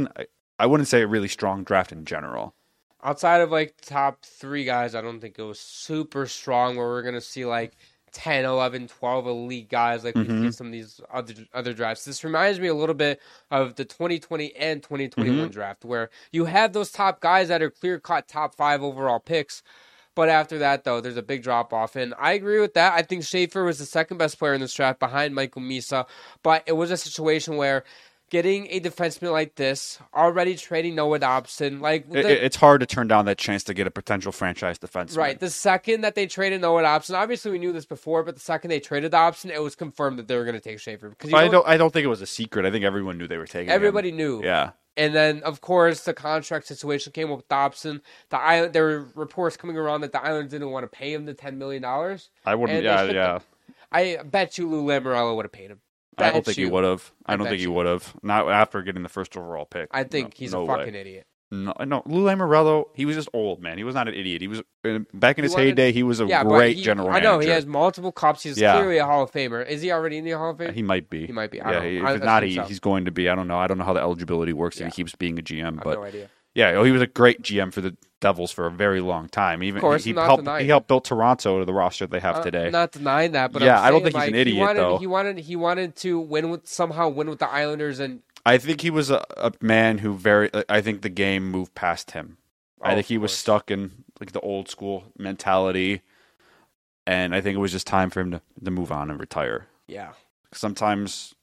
I wouldn't say a really strong draft in general. Outside of top 3 guys, I don't think it was super strong where we're going to see 10, 11, 12 elite guys like we see in some of these other drafts. This reminds me a little bit of the 2020 and 2021 draft where you have those top guys that are clear-cut top 5 overall picks. But after that, though, there's a big drop-off. And I agree with that. I think Schaefer was the second best player in this draft behind Michael Misa. But it was a situation where getting a defenseman like this, already trading Noah Dobson, it's hard to turn down that chance to get a potential franchise defenseman. Right. The second that they traded Noah Dobson, obviously we knew this before, but the second they traded Dobson, it was confirmed that they were going to take Schaefer. I don't think it was a secret. I think everyone knew they were taking him. Everybody knew. Yeah. And then, of course, the contract situation came up with Dobson. There were reports coming around that the Islanders didn't want to pay him the $10 million. I wouldn't. Yeah. I bet you Lou Lamoriello would have paid him. I don't think he would have. I don't think he would have. Not after getting the first overall pick. I think he's a fucking idiot. No. Lou Lamoriello, he was just old, man. He was not an idiot. He was back in his heyday. He was a great general manager. I know he has multiple cups. He's clearly a Hall of Famer. Is he already in the Hall of Fame? He might be. He might be. If not, he's going to be. I don't know. I don't know how the eligibility works if he keeps being a GM. I have no idea. Yeah, he was a great GM for the Devils for a very long time. Even of course, he helped build Toronto to the roster they have today. Not denying that, but I don't think he's an idiot though. He wanted to somehow win with the Islanders, and I think he was a man who I think the game moved past him. I think he was stuck in the old school mentality, and I think it was just time for him to move on and retire. Yeah. Sometimes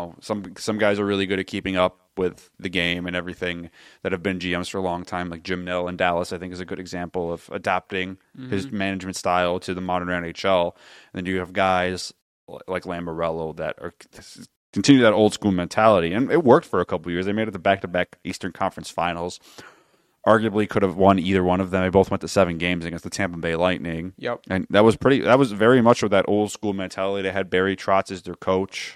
some guys are really good at keeping up with the game and everything that have been GMs for a long time, like Jim Nill in Dallas, I think is a good example of adapting his management style to the modern NHL. And then you have guys like Lamoriello that are continue that old school mentality, and it worked for a couple of years. They made it to back-to-back Eastern Conference Finals. Arguably could have won either one of them. They both went to 7 games against the Tampa Bay Lightning. Yep. And that was very much of that old school mentality. They had Barry Trotz as their coach.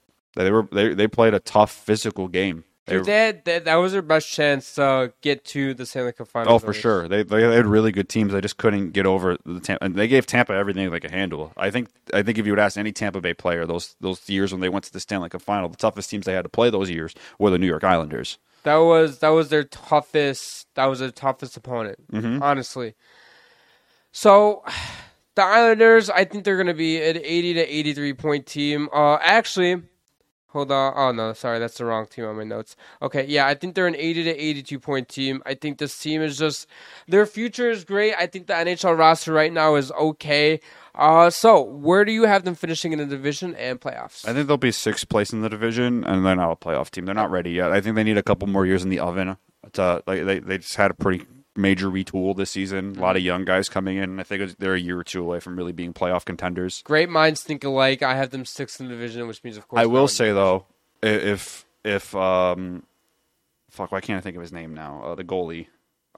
They played a tough physical game. That was their best chance to get to the Stanley Cup Finals. Oh, for sure. They had really good teams. They just couldn't get over the Tampa. And they gave Tampa everything they could handle. I think if you would ask any Tampa Bay player those years when they went to the Stanley Cup Final, the toughest teams they had to play those years were the New York Islanders. That was their toughest. That was their toughest opponent, honestly. So The Islanders, I think they're going to be an 80 to 83 point team. Actually, hold on. Oh, no, sorry. That's the wrong team on my notes. Okay, yeah, I think they're an 80 to 82 point team. I think this team is just, their future is great. I think the NHL roster right now is okay. So where do you have them finishing in the division and playoffs? I think they'll be sixth place in the division, and they're not a playoff team. They're not ready yet. I think they need a couple more years in the oven. They just had a pretty major retool this season. A lot of young guys coming in. I think they're a year or two away from really being playoff contenders. Great minds think alike. I have them sixth in the division, which means, of course, I will say though, if fuck, why can't I think of his name now? The goalie.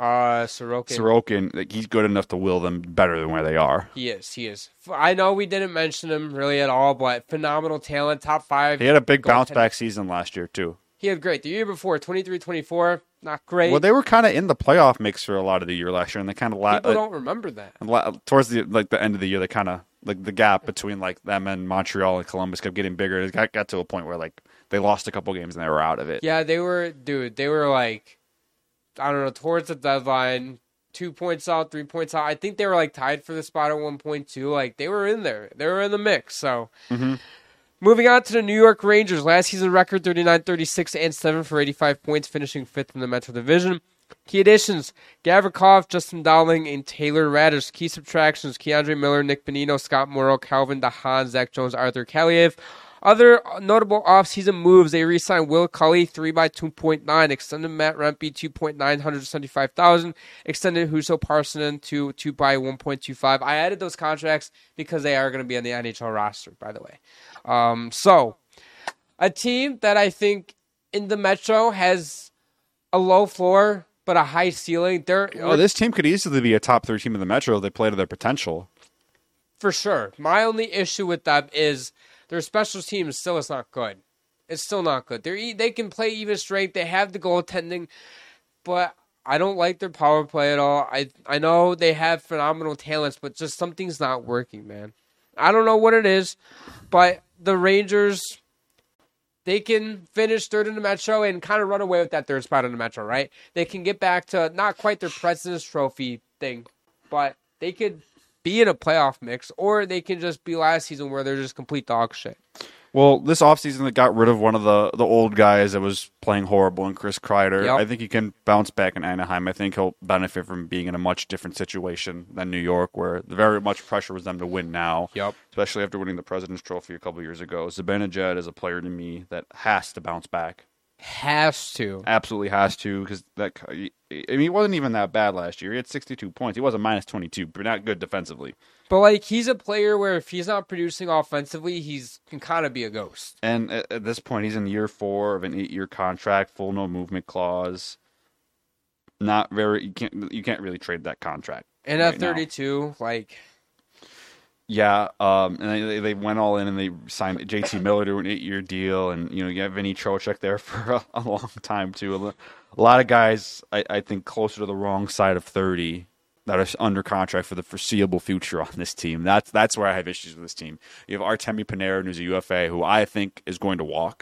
Sorokin. Like, he's good enough to will them better than where they are. He is. I know we didn't mention him really at all, but phenomenal talent, top 5. He had a big bounce back season last year too. He had great. The year before, 23-24, not great. Well, they were kind of in the playoff mix for a lot of the year last year, and they kind of people don't remember that. Towards the end of the year, they kind of like the gap between like them and Montreal and Columbus kept getting bigger. It got to a point where like they lost a couple games and they were out of it. Yeah, they were like, I don't know, towards the deadline, 2 points out, 3 points out. I think they were like tied for the spot at one point too. Like they were in there. They were in the mix. So moving on to the New York Rangers. Last season record 39-36-7 for 85 points, finishing 5th in the Metro Division. Key additions: Gavrikov, Justin Dowling, and Taylor Radish. Key subtractions: Keandre Miller, Nick Bonino, Scott Morrow, Calvin DeHaan, Zach Jones, Arthur Kaliev. Other notable offseason moves: they re-signed Will Cully, 3x2.9, extended Matt Rempe, 2.9, $175,000, extended Huso Parsonen to 2x1.25. I added those contracts because they are going to be on the NHL roster, by the way. So, a team that I think in the Metro has a low floor but a high ceiling. This team could easily be a top 3 team in the Metro if they play to their potential. For sure. My only issue with them is their special team still is not good. It's still not good. They can play even strength. They have the goaltending, but I don't like their power play at all. I know they have phenomenal talents, but just something's not working, man. I don't know what it is, but the Rangers, they can finish third in the Metro and kind of run away with that third spot in the Metro, right? They can get back to not quite their President's Trophy thing, but they could be in a playoff mix, or they can just be last season where they're just complete dog shit. Well, this offseason they got rid of one of the old guys that was playing horrible in Chris Kreider. Yep. I think he can bounce back in Anaheim. I think he'll benefit from being in a much different situation than New York, where very much pressure was them to win now. Yep. Especially after winning the President's Trophy a couple years ago. Zibanejad is a player to me that has to bounce back. Has to. Absolutely has to, because he wasn't even that bad last year. He had 62 points. He was a minus 22, but not good defensively. But like, he's a player where if he's not producing offensively, can kind of be a ghost. And at this point, he's in year 4 of an 8-year contract, full no movement clause. Not very. You can't really trade that contract. And at 32, like. Yeah, and they went all in and they signed JT Miller to an 8-year deal, and you have Vinny Trocheck there for a long time too. A lot of guys, I think, closer to the wrong side of 30 that are under contract for the foreseeable future on this team. That's where I have issues with this team. You have Artemi Panarin, who's a UFA, who I think is going to walk.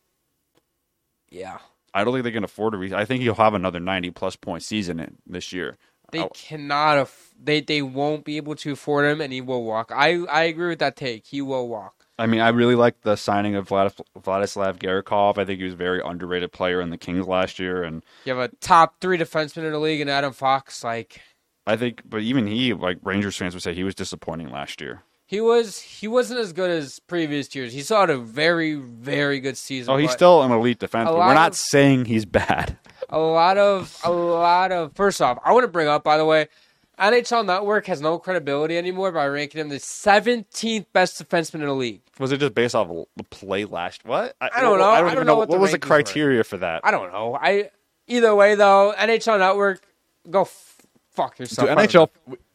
Yeah, I don't think they can afford to. I think he'll have another 90-plus point season this year. They cannot. They won't be able to afford him, and he will walk. I agree with that take. He will walk. I mean, I really like the signing of Vladislav Gavrikov. I think he was a very underrated player in the Kings last year, and you have a top 3 defenseman in the league, and Adam Fox. Like, I think, but even he, like Rangers fans would say, he was disappointing last year. He wasn't as good as previous years. He saw a very, very good season. Oh, he's still an elite defenseman. We're not saying he's bad. A lot of. First off, I want to bring up, by the way, NHL Network has no credibility anymore by ranking him the 17th best defenseman in the league. Was it just based off of the play last? What? I don't know. I don't even know what was the criteria for that. I don't know. Either way though, NHL Network, go fuck yourself. Dude,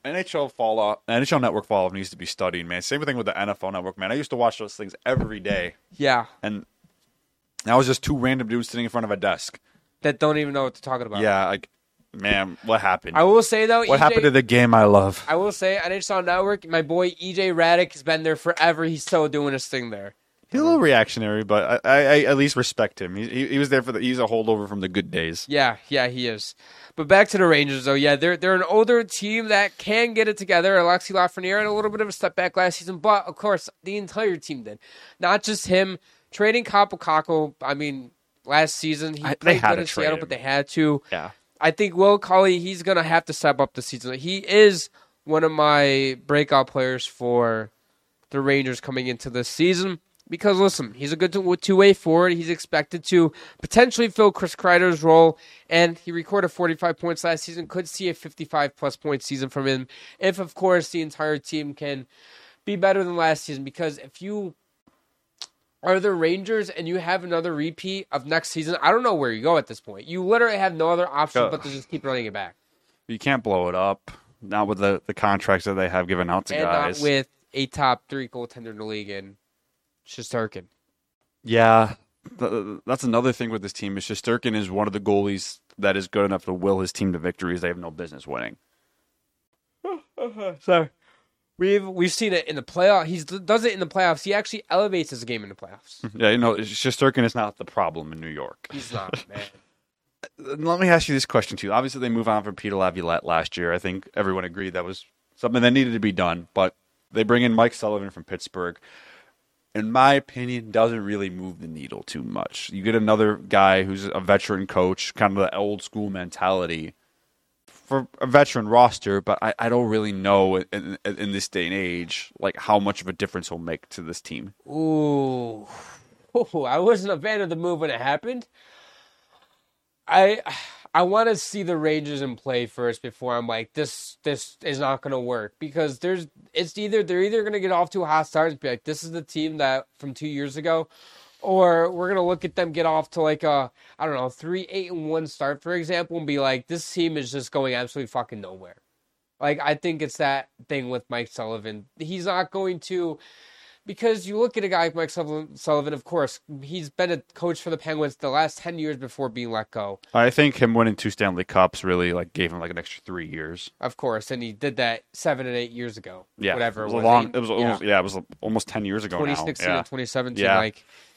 NHL Network fall off needs to be studied, man. Same thing with the NFL Network, man. I used to watch those things every day. Yeah. And that was just 2 random dudes sitting in front of a desk that don't even know what they're talking about. Yeah, like, man, what happened? I will say, though, what happened to the game I love? I will say, NHL Network, my boy EJ Radick has been there forever. He's still doing his thing there. He's a little reactionary, but I at least respect him. He was there he's a holdover from the good days. Yeah, he is. But back to the Rangers, though. Yeah, they're an older team that can get it together. Alexi Lafreniere had a little bit of a step back last season, but of course the entire team did. Not just him. Trading Kaapo Kakko, I mean, last season he played good in Seattle, but they had to. Yeah. I think Will Cully, he's gonna have to step up this season. He is one of my breakout players for the Rangers coming into this season. Because, listen, he's a good two-way forward. He's expected to potentially fill Chris Kreider's role, and he recorded 45 points last season. Could see a 55-plus point season from him if, of course, the entire team can be better than last season. Because if you are the Rangers and you have another repeat of next season, I don't know where you go at this point. You literally have no other option but to just keep running it back. You can't blow it up. Not with the contracts that they have given out to guys. And not with a top 3 goaltender in the league in Shesterkin. Yeah, that's another thing with this team. Is Shesterkin is one of the goalies that is good enough to will his team to victories they have no business winning. Sorry. We've seen it in the playoffs. He does it in the playoffs. He actually elevates his game in the playoffs. Yeah, Shesterkin is not the problem in New York. He's not, man. Let me ask you this question, too. Obviously, they moved on from Peter Laviolette last year. I think everyone agreed that was something that needed to be done. But they bring in Mike Sullivan from Pittsburgh. In my opinion, doesn't really move the needle too much. You get another guy who's a veteran coach, kind of the old school mentality for a veteran roster, but I don't really know in this day and age like how much of a difference he'll make to this team. Ooh, I wasn't a fan of the move when it happened. I want to see the Rangers in play first before I'm like, this is not going to work. Because they're either going to get off to a hot start and be like, this is the team that from 2 years ago, or we're going to look at them get off to like a, 3-8-1 start, for example, and be like, this team is just going absolutely fucking nowhere. Like, I think it's that thing with Mike Sullivan. He's not going to... Because you look at a guy like Mike Sullivan, of course, he's been a coach for the Penguins the last 10 years before being let go. I think him winning 2 Stanley Cups really gave him an extra 3 years. Of course, and he did that 7 and 8 years ago. Yeah, whatever it was almost 10 years ago 2016 now. and 2017,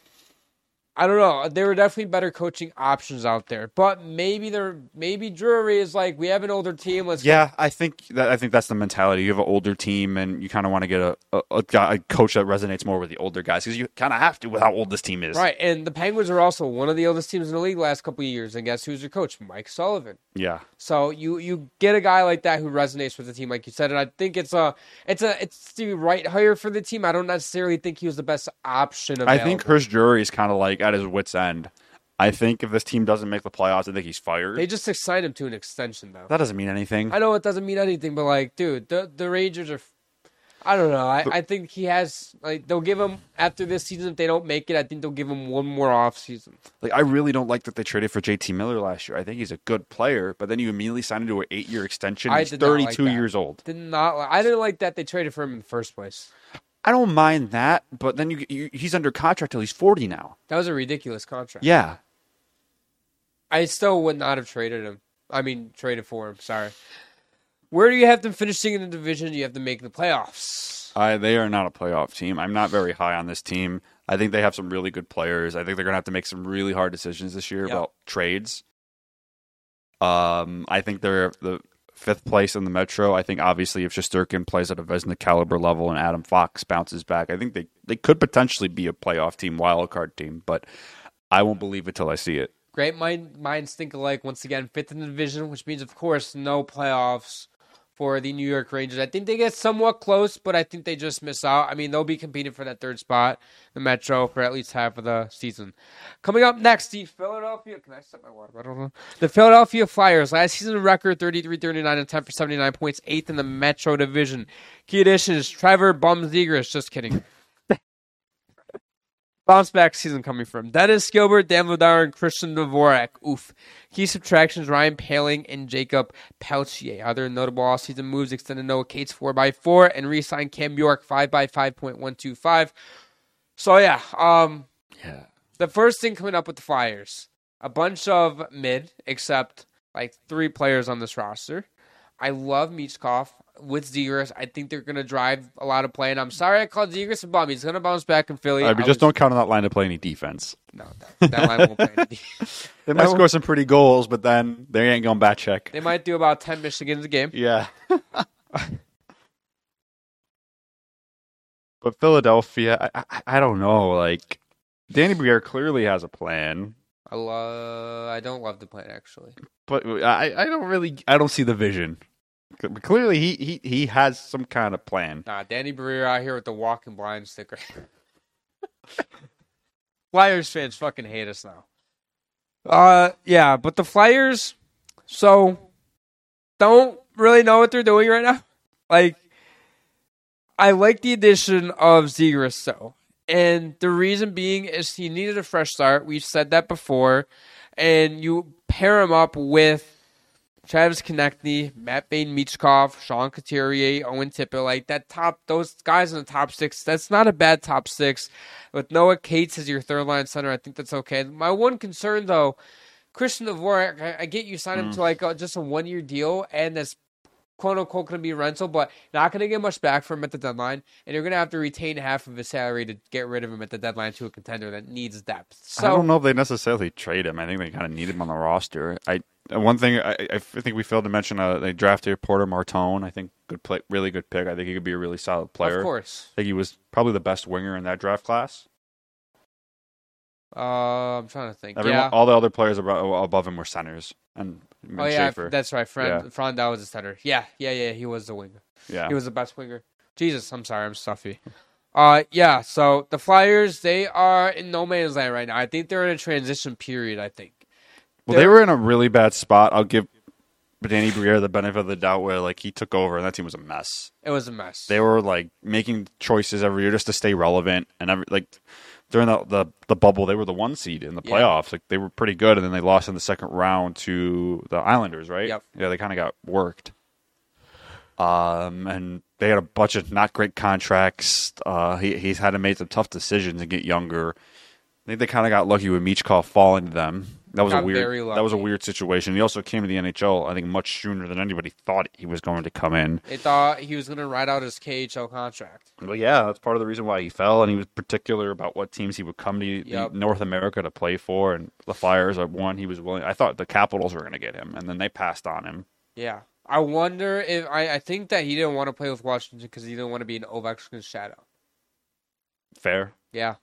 I don't know. There were definitely better coaching options out there, but maybe Drury is like, we have an older team. I think that's the mentality. You have an older team, and you kind of want to get a coach that resonates more with the older guys because you kind of have to with how old this team is. Right, and the Penguins are also one of the oldest teams in the league the last couple of years, and guess who's your coach? Mike Sullivan. Yeah. So you get a guy like that who resonates with the team, like you said, and I think it's the right hire for the team. I don't necessarily think he was the best option available. I think Chris Drury is kind of at his wit's end. I think if this team doesn't make the playoffs, I think he's fired. They just signed him to an extension, though. That doesn't mean anything. I know it doesn't mean anything, but dude, the Rangers are. I don't know. I think he has they'll give him after this season if they don't make it. I think they'll give him one more off season. I really don't like that they traded for JT Miller last year. I think he's a good player, but then you immediately signed him to an 8-year extension. He's 32 years old. I didn't like that they traded for him in the first place. I don't mind that, but then he's under contract till he's 40 now. That was a ridiculous contract. Yeah. I still would not have traded him. Traded for him. Sorry. Where do you have them finishing in the division? You have to make the playoffs. They are not a playoff team. I'm not very high on this team. I think they have some really good players. I think they're going to have to make some really hard decisions this year about trades. I think they're the 5th place in the Metro. I think obviously if Shesterkin plays at a Vezina caliber level and Adam Fox bounces back, I think they could potentially be a playoff team, wild card team, but I won't believe it till I see it. Great minds think alike. Once again, 5th in the division, which means, of course, no playoffs for the New York Rangers. I think they get somewhat close, but I think they just miss out. They'll be competing for that 3rd spot, the Metro, for at least half of the season. Coming up next, the Philadelphia... Can I set my water bottle on? The Philadelphia Flyers. Last season record, 33-39 and 10 for 79 points, 8th in the Metro division. Key additions, Trevor Bumzigris. Just kidding. Bounce back season coming from Dennis Gilbert, Dan Vladar, and Christian Dvorak. Oof. Key subtractions, Ryan Paling and Jacob Peltier. Other notable all-season moves, extended Noah Cates 4x4 and re-signed Cam York 5x5.125. So, the first thing coming up with the Flyers, a bunch of mid, except 3 players on this roster. I love Michkov with Zegras. I think they're going to drive a lot of play. And I'm sorry I called Zegras a bum. He's going to bounce back in Philly. Just don't count on that line to play any defense. No, that line won't play any defense. They might score some pretty goals, but then they ain't going back check. They might do about 10 Michigans a game. Yeah. But Philadelphia, I don't know. Like, Danny Briere clearly has a plan. I don't love the plan, actually. But I don't see the vision. Clearly, he has some kind of plan. Nah, Danny Briere out here with the walking blind sticker. Flyers fans fucking hate us now. Yeah, but the Flyers, so don't really know what they're doing right now. Like, I like the addition of Zegras, though. And the reason being is he needed a fresh start. We've said that before. And you pair him up with Travis Konecny, Matt Michkov, Sean Couturier, Owen Tippett. Like those guys in the top six, that's not a bad top six. With Noah Cates as your third line center, I think that's okay. My one concern, though, Christian Dvorak, I get you signed him to like just a 1-year deal, and that's quote unquote going to be a rental, but not going to get much back from him at the deadline, and you're going to have to retain half of his salary to get rid of him at the deadline to a contender that needs depth. So I don't know if they necessarily trade him. I think they kind of need him on the roster. One thing I think we failed to mention, they drafted Porter Martone. I think really good pick. I think he could be a really solid player. Of course. I think he was probably the best winger in that draft class. I'm trying to think. All the other players above him were centers. And Schaefer. That's right. Frondell was a center. Yeah. He was the winger. Yeah, he was the best winger. Jesus, I'm sorry, I'm stuffy. Yeah. So the Flyers, they are in no man's land right now. I think they're in a transition period. I think. Well, they were in a really bad spot. I'll give Danny Briere the benefit of the doubt where like he took over and that team was a mess. It was a mess. They were like making choices every year just to stay relevant, and during the bubble, they were the 1 seed in the playoffs. Like they were pretty good, and then they lost in the second round to the Islanders, right? Yep. Yeah, they kind of got worked. And they had a bunch of not great contracts. He's had to make some tough decisions and get younger. I think they kind of got lucky with Michkov falling to them. That was a weird situation. He also came to the NHL, I think, much sooner than anybody thought he was going to come in. They thought he was going to ride out his KHL contract. Well, yeah, that's part of the reason why he fell, and he was particular about what teams he would come to North America to play for, and the Flyers are one he was willing. I thought the Capitals were going to get him, and then they passed on him. Yeah. I wonder if I think that he didn't want to play with Washington because he didn't want to be in Ovechkin's shadow. Fair. Yeah.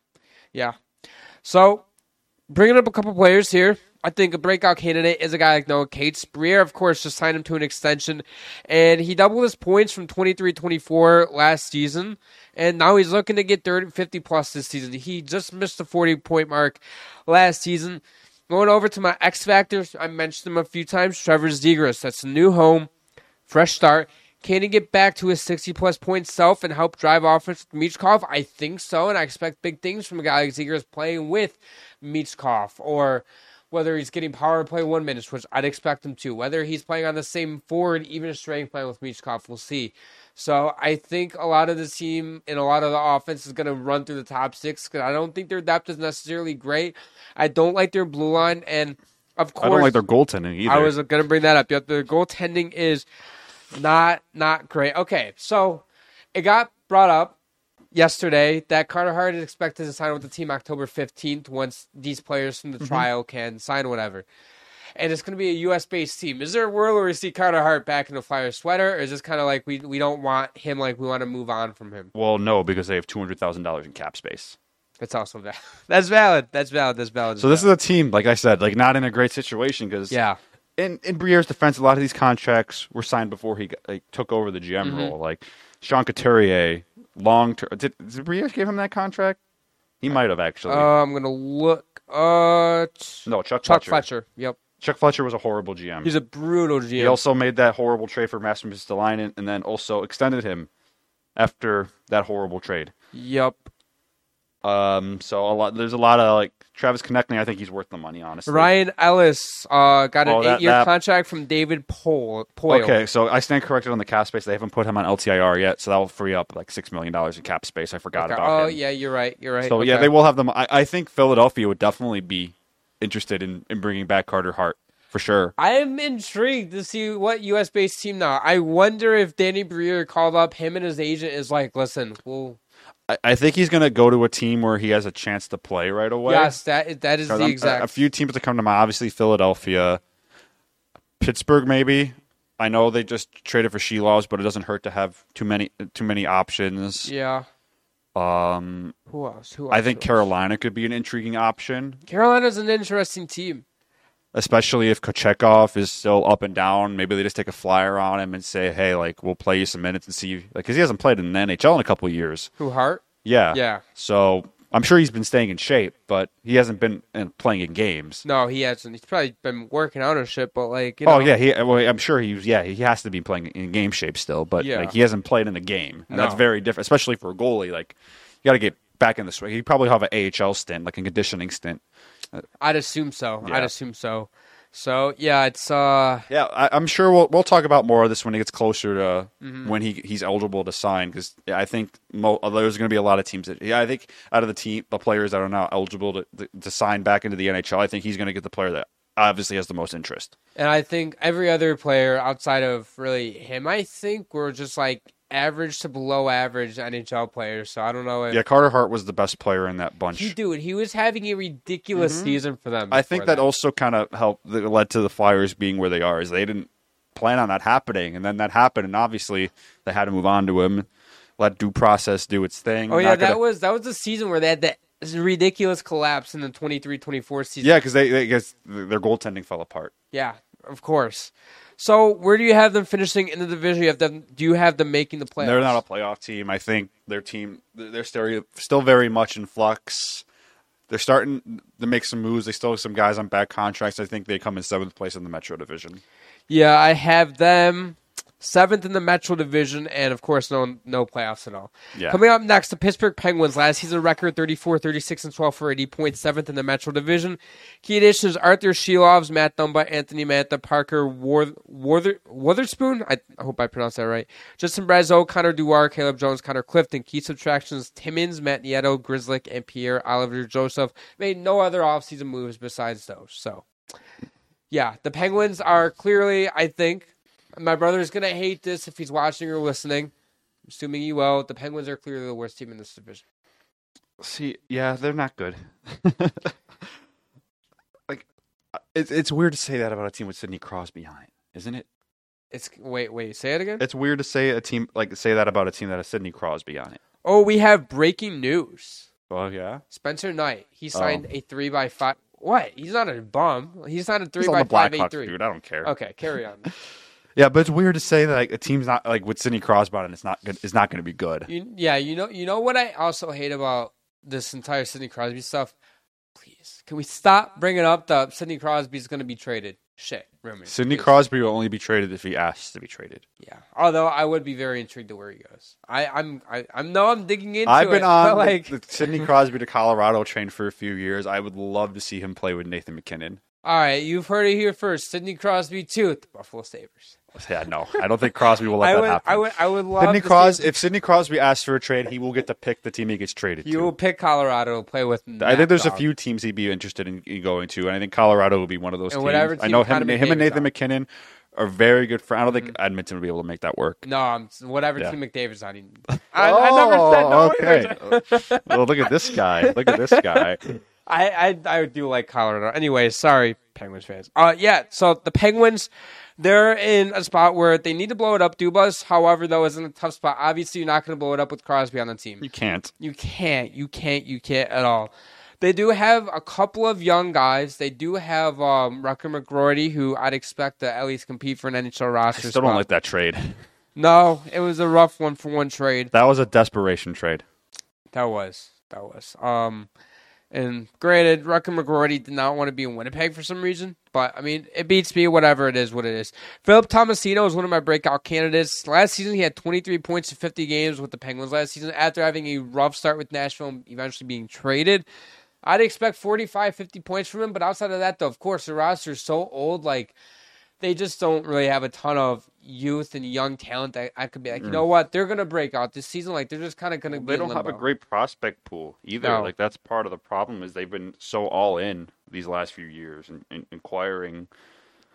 So, bringing up a couple players here. I think a breakout candidate is a guy like Noah Cates. Briere, of course, just signed him to an extension, and he doubled his points from 23-24 last season, and now he's looking to get 50-plus this season. He just missed the 40-point mark last season. Going over to my X Factors, I mentioned him a few times, Trevor Zegras. That's a new home, fresh start. Can he get back to his 60-plus point self and help drive offense with Michkov? I think so, and I expect big things from a guy like Zegras playing with Michkov, or whether he's getting power play 1 minute, which I'd expect him to. Whether he's playing on the same forward, even a strength plan with Michkov, we'll see. So I think a lot of the team and a lot of the offense is going to run through the top six, because I don't think their depth is necessarily great. I don't like their blue line, and of course, I don't like their goaltending either. I was going to bring that up. Their goaltending is not great. Okay, so it got brought up yesterday that Carter Hart is expected to sign with the team October 15th once these players from the trial can sign whatever. And it's going to be a U.S.-based team. Is there a world where we see Carter Hart back in a Flyers sweater, or is this kind of like we don't want him, like we want to move on from him? Well, no, because they have $200,000 in cap space. That's also valid. That's valid. So this is a team, like I said, like not in a great situation because in Briere's defense, a lot of these contracts were signed before he took over the GM role. Like Sean Couturier, long term. Did Briere give him that contract? He might have actually. I'm gonna look. No, Chuck Fletcher. Yep. Chuck Fletcher was a horrible GM. He's a brutal GM. He also made that horrible trade for Rasmus Stalainen, and then also extended him after that horrible trade. Yep. So there's a lot of like Travis Konecny. I think he's worth the money, honestly. Ryan Ellis got an 8-year contract from David Poyle. Okay, so I stand corrected on the cap space. They haven't put him on LTIR yet, so that will free up like $6 million in cap space. I forgot about him. Oh yeah, you're right. So yeah, they will have them. I think Philadelphia would definitely be interested in bringing back Carter Hart. for sure. I'm intrigued to see what U.S.-based team now. I wonder if Danny Briere called up him and his agent is like, listen, well... I think he's going to go to a team where he has a chance to play right away. Yes, that is the exact... A few teams that come to mind, obviously Philadelphia, Pittsburgh maybe. I know they just traded for Shelovs, but it doesn't hurt to have too many options. Yeah. Who else? I think Carolina could be an intriguing option. Carolina's an interesting team. Especially if Kochekov is still up and down. Maybe they just take a flyer on him and say, hey, like, we'll play you some minutes and see. Because he hasn't played in the NHL in a couple of years. Who, Hart? Yeah. Yeah. So I'm sure he's been staying in shape, but he hasn't been playing in games. No, he hasn't. He's probably been working out and shit, but like, you know. Oh, yeah. I'm sure he has to be playing in game shape still, but like, he hasn't played in a game. And that's very different, especially for a goalie. Like, you got to get back in the swing. He'd probably have an AHL stint, like a conditioning stint. I'd assume so. Yeah. So yeah, it's I'm sure we'll talk about more of this when it gets closer to when he's eligible to sign, because I think there's going to be a lot of teams that I think out of the players that are now eligible to sign back into the NHL, I think he's going to get the player that obviously has the most interest. And I think every other player outside of really him, I think we're just like average to below average NHL players. So I don't know if Carter Hart was the best player in that bunch. He was having a ridiculous season for them. I think that also kind of led to the Flyers being where they are, is they didn't plan on that happening, and then that happened, and obviously they had to move on to him, let due process do its thing. Oh yeah, that was the season where they had that ridiculous collapse in the 23-24 season. Yeah, because their goaltending fell apart. Yeah, of course. So where do you have them finishing in the division? Do you have them making the playoffs? They're not a playoff team. I think they're still very much in flux. They're starting to make some moves. They still have some guys on back contracts. I think they come in 7th place in the Metro Division. Yeah, I have them 7th in the Metro Division, and of course, no playoffs at all. Yeah. Coming up next, the Pittsburgh Penguins. Last season record 34, 36, and 12 for 80 points, 7th in the Metro Division. Key additions: Arthur Shelovs, Matt Dumba, Anthony Mantha, Parker Wotherspoon. I hope I pronounced that right. Justin Brazeau, Connor Duar, Caleb Jones, Connor Clifton. Key subtractions: Timmins, Matt Nieto, Grizzlick, and Pierre Oliver Joseph. Made no other offseason moves besides those. So, yeah, the Penguins are clearly, I think, my brother's going to hate this if he's watching or listening. I'm assuming he will. The Penguins are clearly the worst team in this division. See, yeah, they're not good. Like, it's weird to say that about a team with Sidney Crosby on it, isn't it? Wait, say it again? It's weird to say say that about a team that has Sidney Crosby on it. Oh, we have breaking news. Oh, yeah? Spencer Knight, he signed a 3x5. What? He's not a bum. He's not a 3x5 Blackhawks, 8-3. dude. I don't care. Okay, carry on. Yeah, but it's weird to say that like a team's not like with Sidney Crosby on it, it's not good. It's not going to be good. You know what I also hate about this entire Sidney Crosby stuff. Please, can we stop bringing up the Sidney Crosby's going to be traded? Shit, rumors. Sidney Crosby will only be traded if he asks to be traded. Yeah, although I would be very intrigued to where he goes. I'm digging into it. I've been on the Sidney Crosby to Colorado train for a few years. I would love to see him play with Nathan McKinnon. All right, you've heard it here first. Sidney Crosby too at the Buffalo Sabres. Yeah, no, I don't think Crosby will let that happen. I would love if Sidney Crosby asks for a trade, he will get to pick the team he gets traded to. He will pick Colorado to play with. I think there's a few teams he'd be interested in going to, and I think Colorado will be one of those teams. I know him and Nathan McKinnon are very good friends. I don't think Edmonton would be able to make that work. No, whatever team McDavid's on. I never said no. Okay. Well, look at this guy. I do like Colorado. Anyway, sorry, Penguins fans. So the Penguins, they're in a spot where they need to blow it up. Dubas, however, though, is in a tough spot. Obviously, you're not going to blow it up with Crosby on the team. You can't. You can't at all. They do have a couple of young guys. They do have Rucker McGroarty, who I'd expect to at least compete for an NHL roster. I still don't like that trade. No, it was a rough 1-for-1 trade. That was a desperation trade. That was. And granted, Rucker McGroarty did not want to be in Winnipeg for some reason. But, I mean, it beats me. Whatever it is, what it is. Philip Tomasino is one of my breakout candidates. Last season, he had 23 points in 50 games with the Penguins last season. After having a rough start with Nashville and eventually being traded, I'd expect 45, 50 points from him. But outside of that, though, of course, the roster is so old. Like, they just don't really have a ton of youth and young talent that I could be like, you know what, they're going to break out this season. Like, they're just kind of going to be They don't have a great prospect pool either. No. Like, that's part of the problem is they've been so all in these last few years and acquiring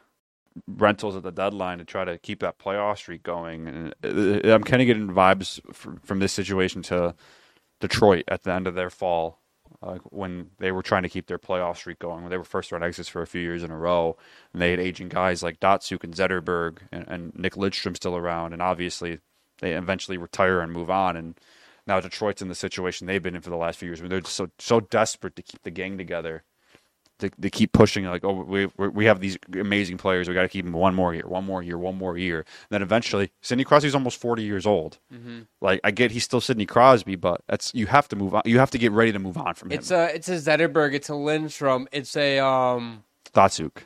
rentals at the deadline to try to keep that playoff streak going. And I'm kind of getting vibes from this situation to Detroit at the end of their fall, when they were trying to keep their playoff streak going, when they were first-round exits for a few years in a row, and they had aging guys like Datsuk and Zetterberg and Nick Lidstrom still around, and obviously they eventually retire and move on, and now Detroit's in the situation they've been in for the last few years, where they're just so desperate to keep the gang together, to keep pushing, like, oh, we have these amazing players, we got to keep them one more year. And then eventually, Sidney Crosby's almost 40 years old. Mm-hmm. Like, I get he's still Sidney Crosby, but you have to move on. You have to get ready to move on from him. It's a Zetterberg, it's a Lindstrom, it's a Datsuk.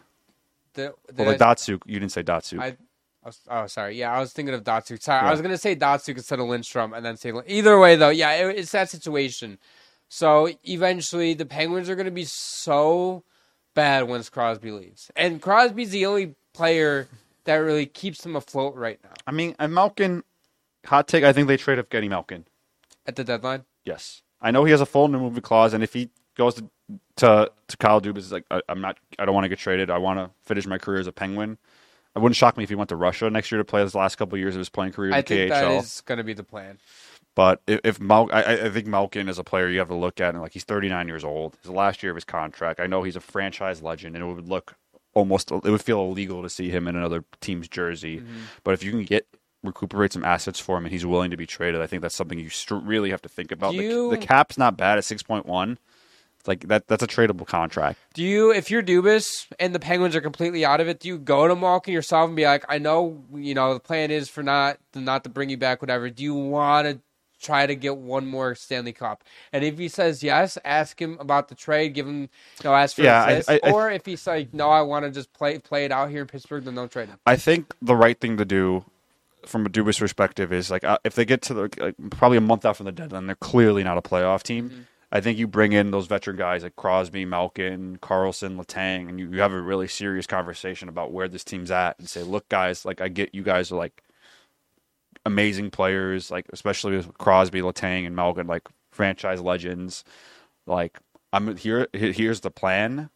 Datsuk, you didn't say Datsuk. Sorry. Yeah, I was thinking of Datsuk. Sorry, Yeah. I was going to say Datsuk instead of Lindstrom and then say either way, though. Yeah, it's that situation. So eventually the Penguins are going to be so bad once Crosby leaves. And Crosby's the only player that really keeps them afloat right now. I mean, and Malkin, hot take, I think they trade Evgeny Malkin. At the deadline? Yes. I know he has a full no movement clause, and if he goes to Kyle Dubas, it's like, I don't want to get traded. I want to finish my career as a Penguin. It wouldn't shock me if he went to Russia next year to play his last couple of years of his playing career in the KHL. I think that is going to be the plan. But I think Malkin is a player you have to look at, and like, he's 39 years old. It's the last year of his contract. I know he's a franchise legend, and it would feel illegal to see him in another team's jersey. Mm-hmm. But if you can recuperate some assets for him, and he's willing to be traded, I think that's something you really have to think about. The cap's not bad at 6.1. It's like that's a tradable contract. Do you, if you're Dubas and the Penguins are completely out of it, do you go to Malkin yourself and be like, I know, the plan is for not to bring you back, whatever. Do you want to try to get one more Stanley Cup? And if he says yes, ask him about the trade, give him, ask for assist. Or if he's like, no, I want to just play it out here in Pittsburgh, then don't trade him. I think the right thing to do from a Dubas perspective is, like, if they get to probably a month out from the deadline, they're clearly not a playoff team. Mm-hmm. I think you bring in those veteran guys like Crosby, Malkin, Carlson, Letang, and you have a really serious conversation about where this team's at, and say, look, guys, like, I get you guys are like amazing players, like, especially with Crosby, Letang, and Malkin, like, franchise legends. Like, I'm here. Here's the plan.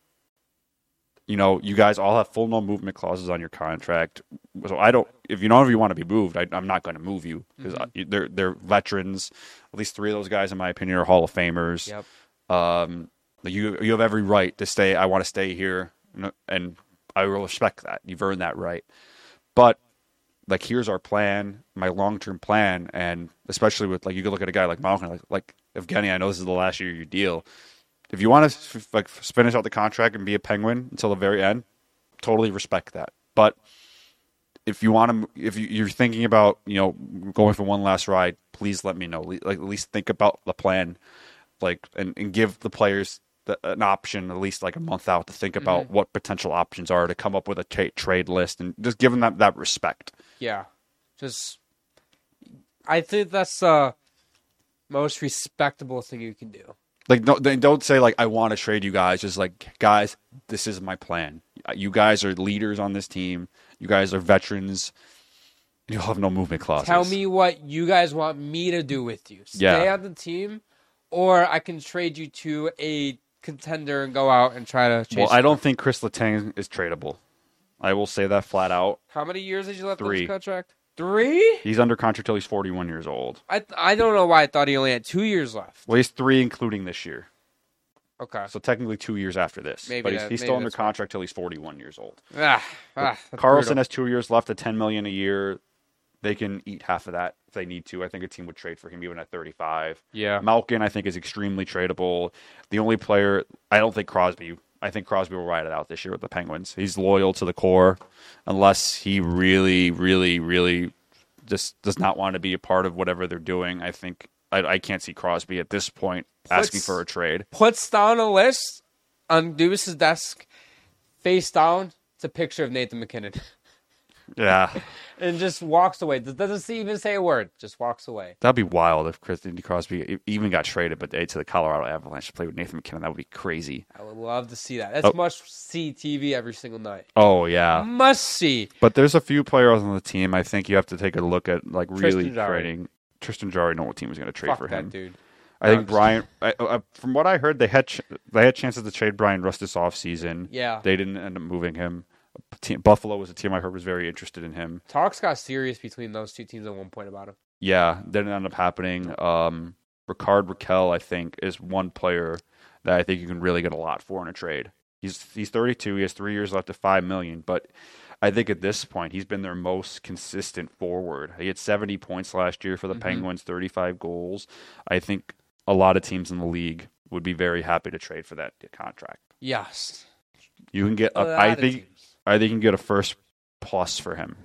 You guys all have full no movement clauses on your contract. So if you want to be moved, I'm not going to move you, because they're veterans. At least 3 of those guys, in my opinion, are Hall of Famers. Yep. You have every right to stay. I want to stay here, and I will respect that. You've earned that right. But, like, here's our plan, my long-term plan, and especially with, like, you could look at a guy like Malkin, like Evgeny. I know this is the last year of your deal. If you want to finish out the contract and be a Penguin until the very end, totally respect that. But if you're thinking about going for one last ride, please let me know. Like, at least think about the plan, like, and give the players an option, at least like a month out, to think about what potential options are, to come up with a trade list, and just give them that respect. Yeah, I think that's the most respectable thing you can do. Like, don't say, like, I want to trade you guys. Just like, guys, this is my plan. You guys are leaders on this team. You guys are veterans. You'll have no movement clauses. Tell me what you guys want me to do with you. Stay on the team, or I can trade you to a contender and go out and try to chase. Well, I don't think Chris Letang is tradable. I will say that flat out. How many years did you left on 3. his contract? 3? He's under contract till he's 41 years old. I don't know why I thought he only had 2 years left. Well, he's 3 including this year. Okay. So technically 2 years after this. But he's still under contract till he's 41 years old. Carlson has 2 years left at $10 million a year. They can eat half of that if they need to. I think a team would trade for him even at 35. Yeah. Malkin, I think, is extremely tradable. The only player, I don't think Crosby. I think Crosby will ride it out this year with the Penguins. He's loyal to the core, unless he really, really, really just does not want to be a part of whatever they're doing. I think I can't see Crosby at this point asking for a trade. Puts down a list on Dubas' desk, face down. It's a picture of Nathan McKinnon. Yeah. And just walks away. Doesn't even say a word. Just walks away. That'd be wild if Sidney Crosby even got traded, but to the Colorado Avalanche to play with Nathan McKinnon. That would be crazy. I would love to see that. That's must-see TV every single night. Oh, yeah. Must-see. But there's a few players on the team I think you have to take a look at, like, really trading. Tristan Jarry, no team was going to trade for him. That dude. I think Brian, from what I heard, they had chances to trade Brian Rust this offseason. Yeah. They didn't end up moving him. Buffalo was a team I heard was very interested in him. Talks got serious between those two teams at one point about him. Yeah, didn't end up happening. Ricard Raquel, I think, is one player that I think you can really get a lot for in a trade. He's 32. He has 3 years left at $5 million, but I think at this point he's been their most consistent forward. He had 70 points last year for the Penguins, 35 goals. I think a lot of teams in the league would be very happy to trade for that contract. Yes, you can get. I think you can get a first plus for him.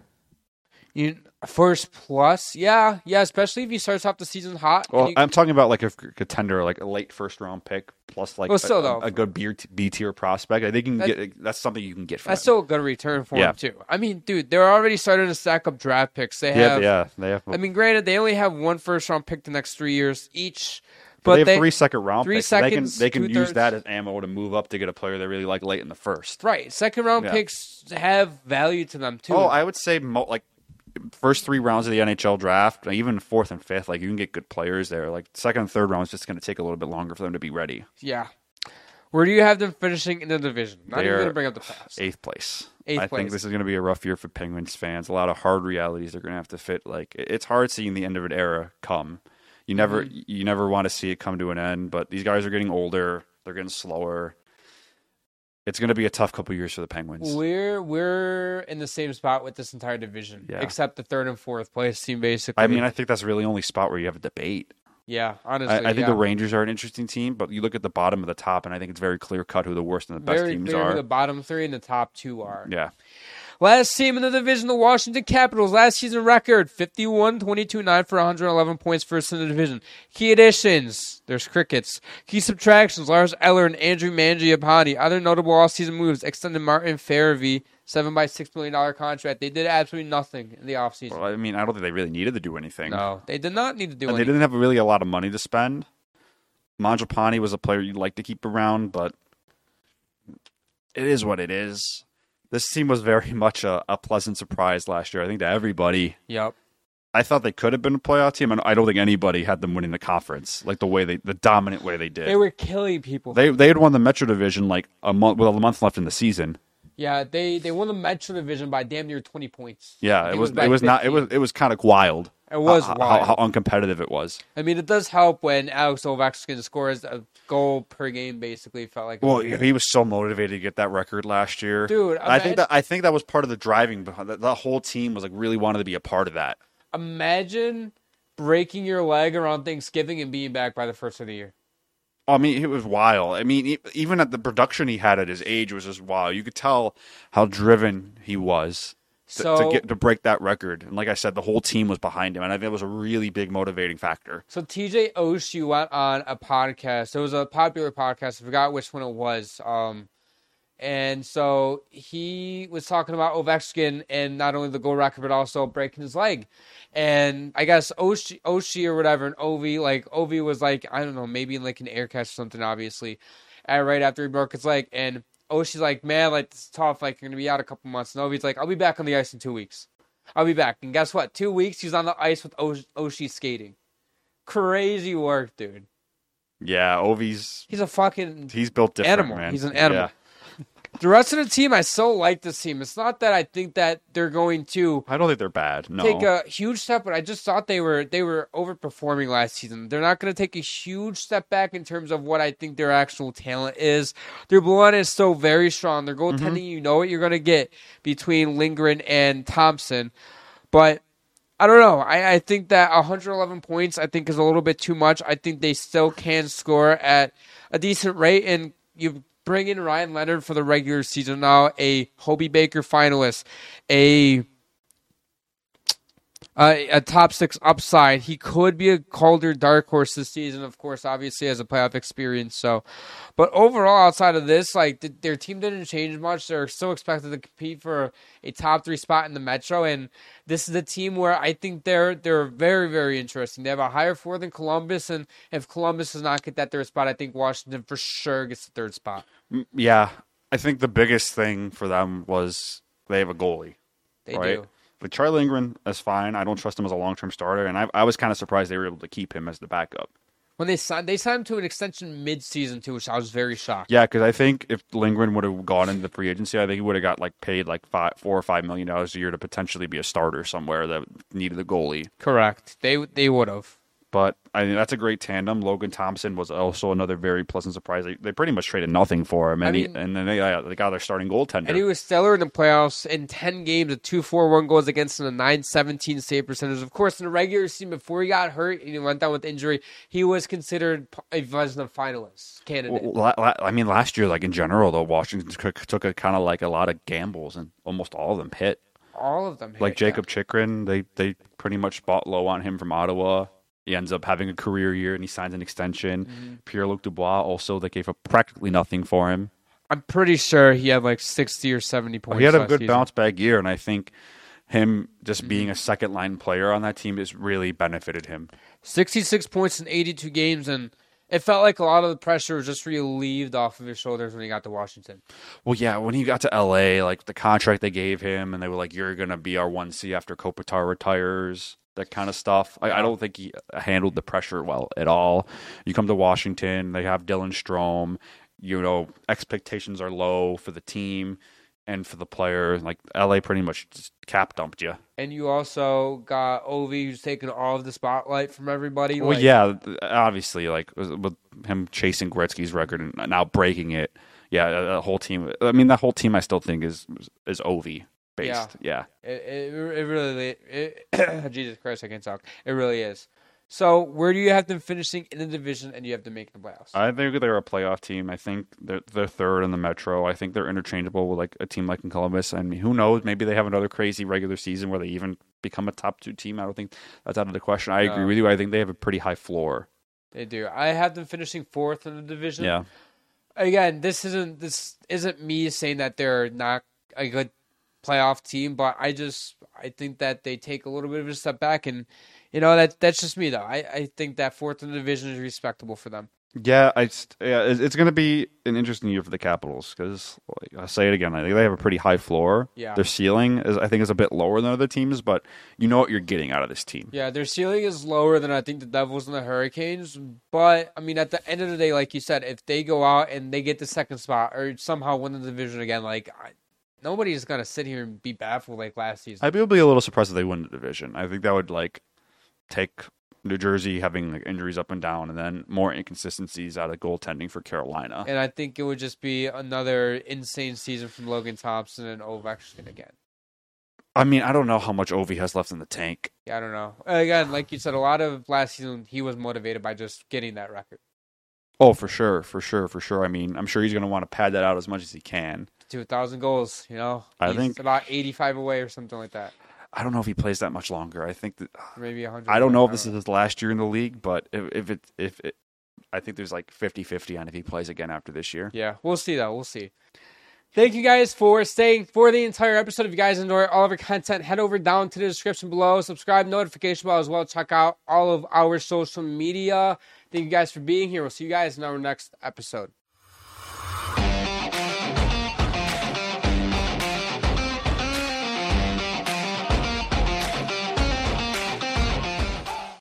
First plus, yeah, especially if he starts off the season hot. Well, I'm talking about like a contender, like a late first round pick plus like a good B tier prospect. I think you can get that's something you can get from him. That's still a good return for him too. I mean, dude, they're already starting to stack up draft picks. They have. I mean, granted, they only have one first round pick the next 3 years each. But they have 3 second round picks. Seconds, they can use that as ammo to move up to get a player they really like late in the first. Right, second round picks have value to them too. Oh, I would say like first 3 rounds of the NHL draft, even 4th and 5th, like you can get good players there. Like second and third round is just going to take a little bit longer for them to be ready. Yeah. Where do you have them finishing in the division? Not even going to bring up the past. 8th place. I think this is going to be a rough year for Penguins fans. A lot of hard realities they're going to have to fit. Like it's hard seeing the end of an era come. You never want to see it come to an end, but these guys are getting older. They're getting slower. It's going to be a tough couple years for the Penguins. We're in the same spot with this entire division, except the 3rd and 4th place team, basically. I mean, I think that's really the only spot where you have a debate. Yeah, honestly. I think the Rangers are an interesting team, but you look at the bottom of the top, and I think it's very clear-cut who the worst and the best teams are. Who the bottom 3 and the top 2 are. Yeah. Last team in the division, the Washington Capitals. Last season record, 51-22-9 for 111 points first in the division. Key additions, there's crickets. Key subtractions, Lars Eller and Andrew Mangiapane. Other notable off-season moves, extended Martin Fehervary, $7 by $6 million contract. They did absolutely nothing in the offseason. Well, I mean, I don't think they really needed to do anything. No, they did not need to do anything. They didn't have really a lot of money to spend. Mangiapane was a player you'd like to keep around, but it is what it is. This team was very much a pleasant surprise last year, I think, to everybody. Yep. I thought they could have been a playoff team, and I don't think anybody had them winning the conference like the dominant way they did. They were killing people. They had won the Metro Division like a month with a month left in the season. Yeah, they won the Metro Division by damn near 20 points. Yeah, it was kind of wild. It was wild. How uncompetitive it was. I mean, it does help when Alex Ovechkin scores a goal per game. Basically, felt like. Well, he was so motivated to get that record last year, dude. I think that was part of the driving behind that. The whole team was like really wanted to be a part of that. Imagine breaking your leg around Thanksgiving and being back by the first of the year. I mean, it was wild. I mean, even at the production he had at his age was just wild. You could tell how driven he was to break that record. And like I said, the whole team was behind him, and I think it was a really big motivating factor. So TJ Oshie went on a podcast. It was a popular podcast. I forgot which one it was. And so he was talking about Ovechkin and not only the goal record, but also breaking his leg. And I guess Oshie or whatever, and Ovi was like, I don't know, maybe in like an air catch or something, obviously, right after he broke his leg. And Oshie's like, man, like, it's tough. Like, you're going to be out a couple months. And Ovi's like, I'll be back on the ice in 2 weeks. I'll be back. And guess what? 2 weeks, he's on the ice with Oshie skating. Crazy work, dude. Yeah, Ovi's... He's built different, animal. Man. He's an animal. Yeah. The rest of the team, I so like this team. It's not that I think that they're going to... I don't think they're bad, no. Take a huge step, but I just thought they were overperforming last season. They're not going to take a huge step back in terms of what I think their actual talent is. Their blue line is so very strong. Their goaltending, you know what you're going to get between Lindgren and Thompson. But I don't know. I think that 111 points, I think, is a little bit too much. I think they still can score at a decent rate, and you bring in Ryan Leonard for the regular season now, a Hobey Baker finalist, a top 6 upside. He could be a Calder dark horse this season, of course, obviously has a playoff experience. So, but overall, outside of this, like their team didn't change much. They're still expected to compete for a top 3 spot in the Metro, and this is a team where I think they're very, very interesting. They have a higher floor than Columbus, and if Columbus does not get that 3rd spot, I think Washington for sure gets the 3rd spot. Yeah, I think the biggest thing for them was they have a goalie. They do. But Charlie Lindgren is fine. I don't trust him as a long-term starter, and I was kind of surprised they were able to keep him as the backup. When they signed him to an extension mid-season too, which I was very shocked. Yeah, because I think if Lindgren would have gone into the free agency, I think he would have got paid $4 or $5 million a year to potentially be a starter somewhere that needed a goalie. Correct. They would have. But I mean, that's a great tandem. Logan Thompson was also another very pleasant surprise. They pretty much traded nothing for him, and then they got their starting goaltender. And he was stellar in the playoffs in 10 games, with 2.41 goals against and a .917 save percentage. Of course, in the regular season, before he got hurt and he went down with injury, he was considered a Vezina finalist candidate. Well, I mean, last year, in general, though, Washington took a kind of a lot of gambles, and almost all of them hit. All of them hit. Jacob Chychrun, they pretty much bought low on him from Ottawa. He ends up having a career year, and he signs an extension. Mm-hmm. Pierre-Luc Dubois also, they gave up practically nothing for him. I'm pretty sure he had 60 or 70 points. He had a good bounce-back year, and I think him just being a second-line player on that team has really benefited him. 66 points in 82 games, and it felt like a lot of the pressure was just relieved off of his shoulders when he got to Washington. Well, yeah, when he got to L.A., the contract they gave him, and they were like, you're going to be our 1C after Kopitar retires. That kind of stuff. I don't think he handled the pressure well at all. You come to Washington, they have Dylan Strome. Expectations are low for the team and for the player. LA pretty much just cap dumped you. And you also got Ovi, who's taking all of the spotlight from everybody. Well, yeah, obviously, with him chasing Gretzky's record and now breaking it. Yeah, the whole team. I mean, that whole team I still think is Ovi. Based. Yeah. It really Jesus Christ, I can't talk. It really is. So where do you have them finishing in the division, and you have them making the playoffs? I think they're a playoff team. I think they're third in the Metro. I think they're interchangeable with a team like in Columbus. I mean, who knows? Maybe they have another crazy regular season where they even become a top 2 team. I don't think that's out of the question. I agree with you. I think they have a pretty high floor. They do. I have them finishing 4th in the division. Yeah. Again, this isn't me saying that they're not a good playoff team, but I think that they take a little bit of a step back, and that's just me though. I think that 4th in the division is respectable for them. Yeah, it's going to be an interesting year for the Capitals because I'll say it again. I think they have a pretty high floor. Yeah, their ceiling is a bit lower than other teams, but you know what you're getting out of this team. Yeah, their ceiling is lower than I think the Devils and the Hurricanes, but I mean at the end of the day, like you said, if they go out and they get the 2nd spot or somehow win the division again, nobody's going to sit here and be baffled like last season. I'd be a little surprised if they win the division. I think that would take New Jersey having injuries up and down, and then more inconsistencies out of goaltending for Carolina. And I think it would just be another insane season from Logan Thompson and Ovechkin again. I mean, I don't know how much Ovi has left in the tank. Yeah, I don't know. Again, like you said, a lot of last season he was motivated by just getting that record. Oh, for sure. I mean, I'm sure he's going to want to pad that out as much as he can. 2,000 goals, I think about 85 away or something like that. I don't know if he plays that much longer. I think that maybe 100. I don't know if this is his last year in the league, but if it, I think there's 50-50 on if he plays again after this year. Yeah, we'll see though. We'll see. Thank you guys for staying for the entire episode. If you guys enjoy all of our content, head over down to the description below. Subscribe, notification bell as well. Check out all of our social media. Thank you guys for being here. We'll see you guys in our next episode.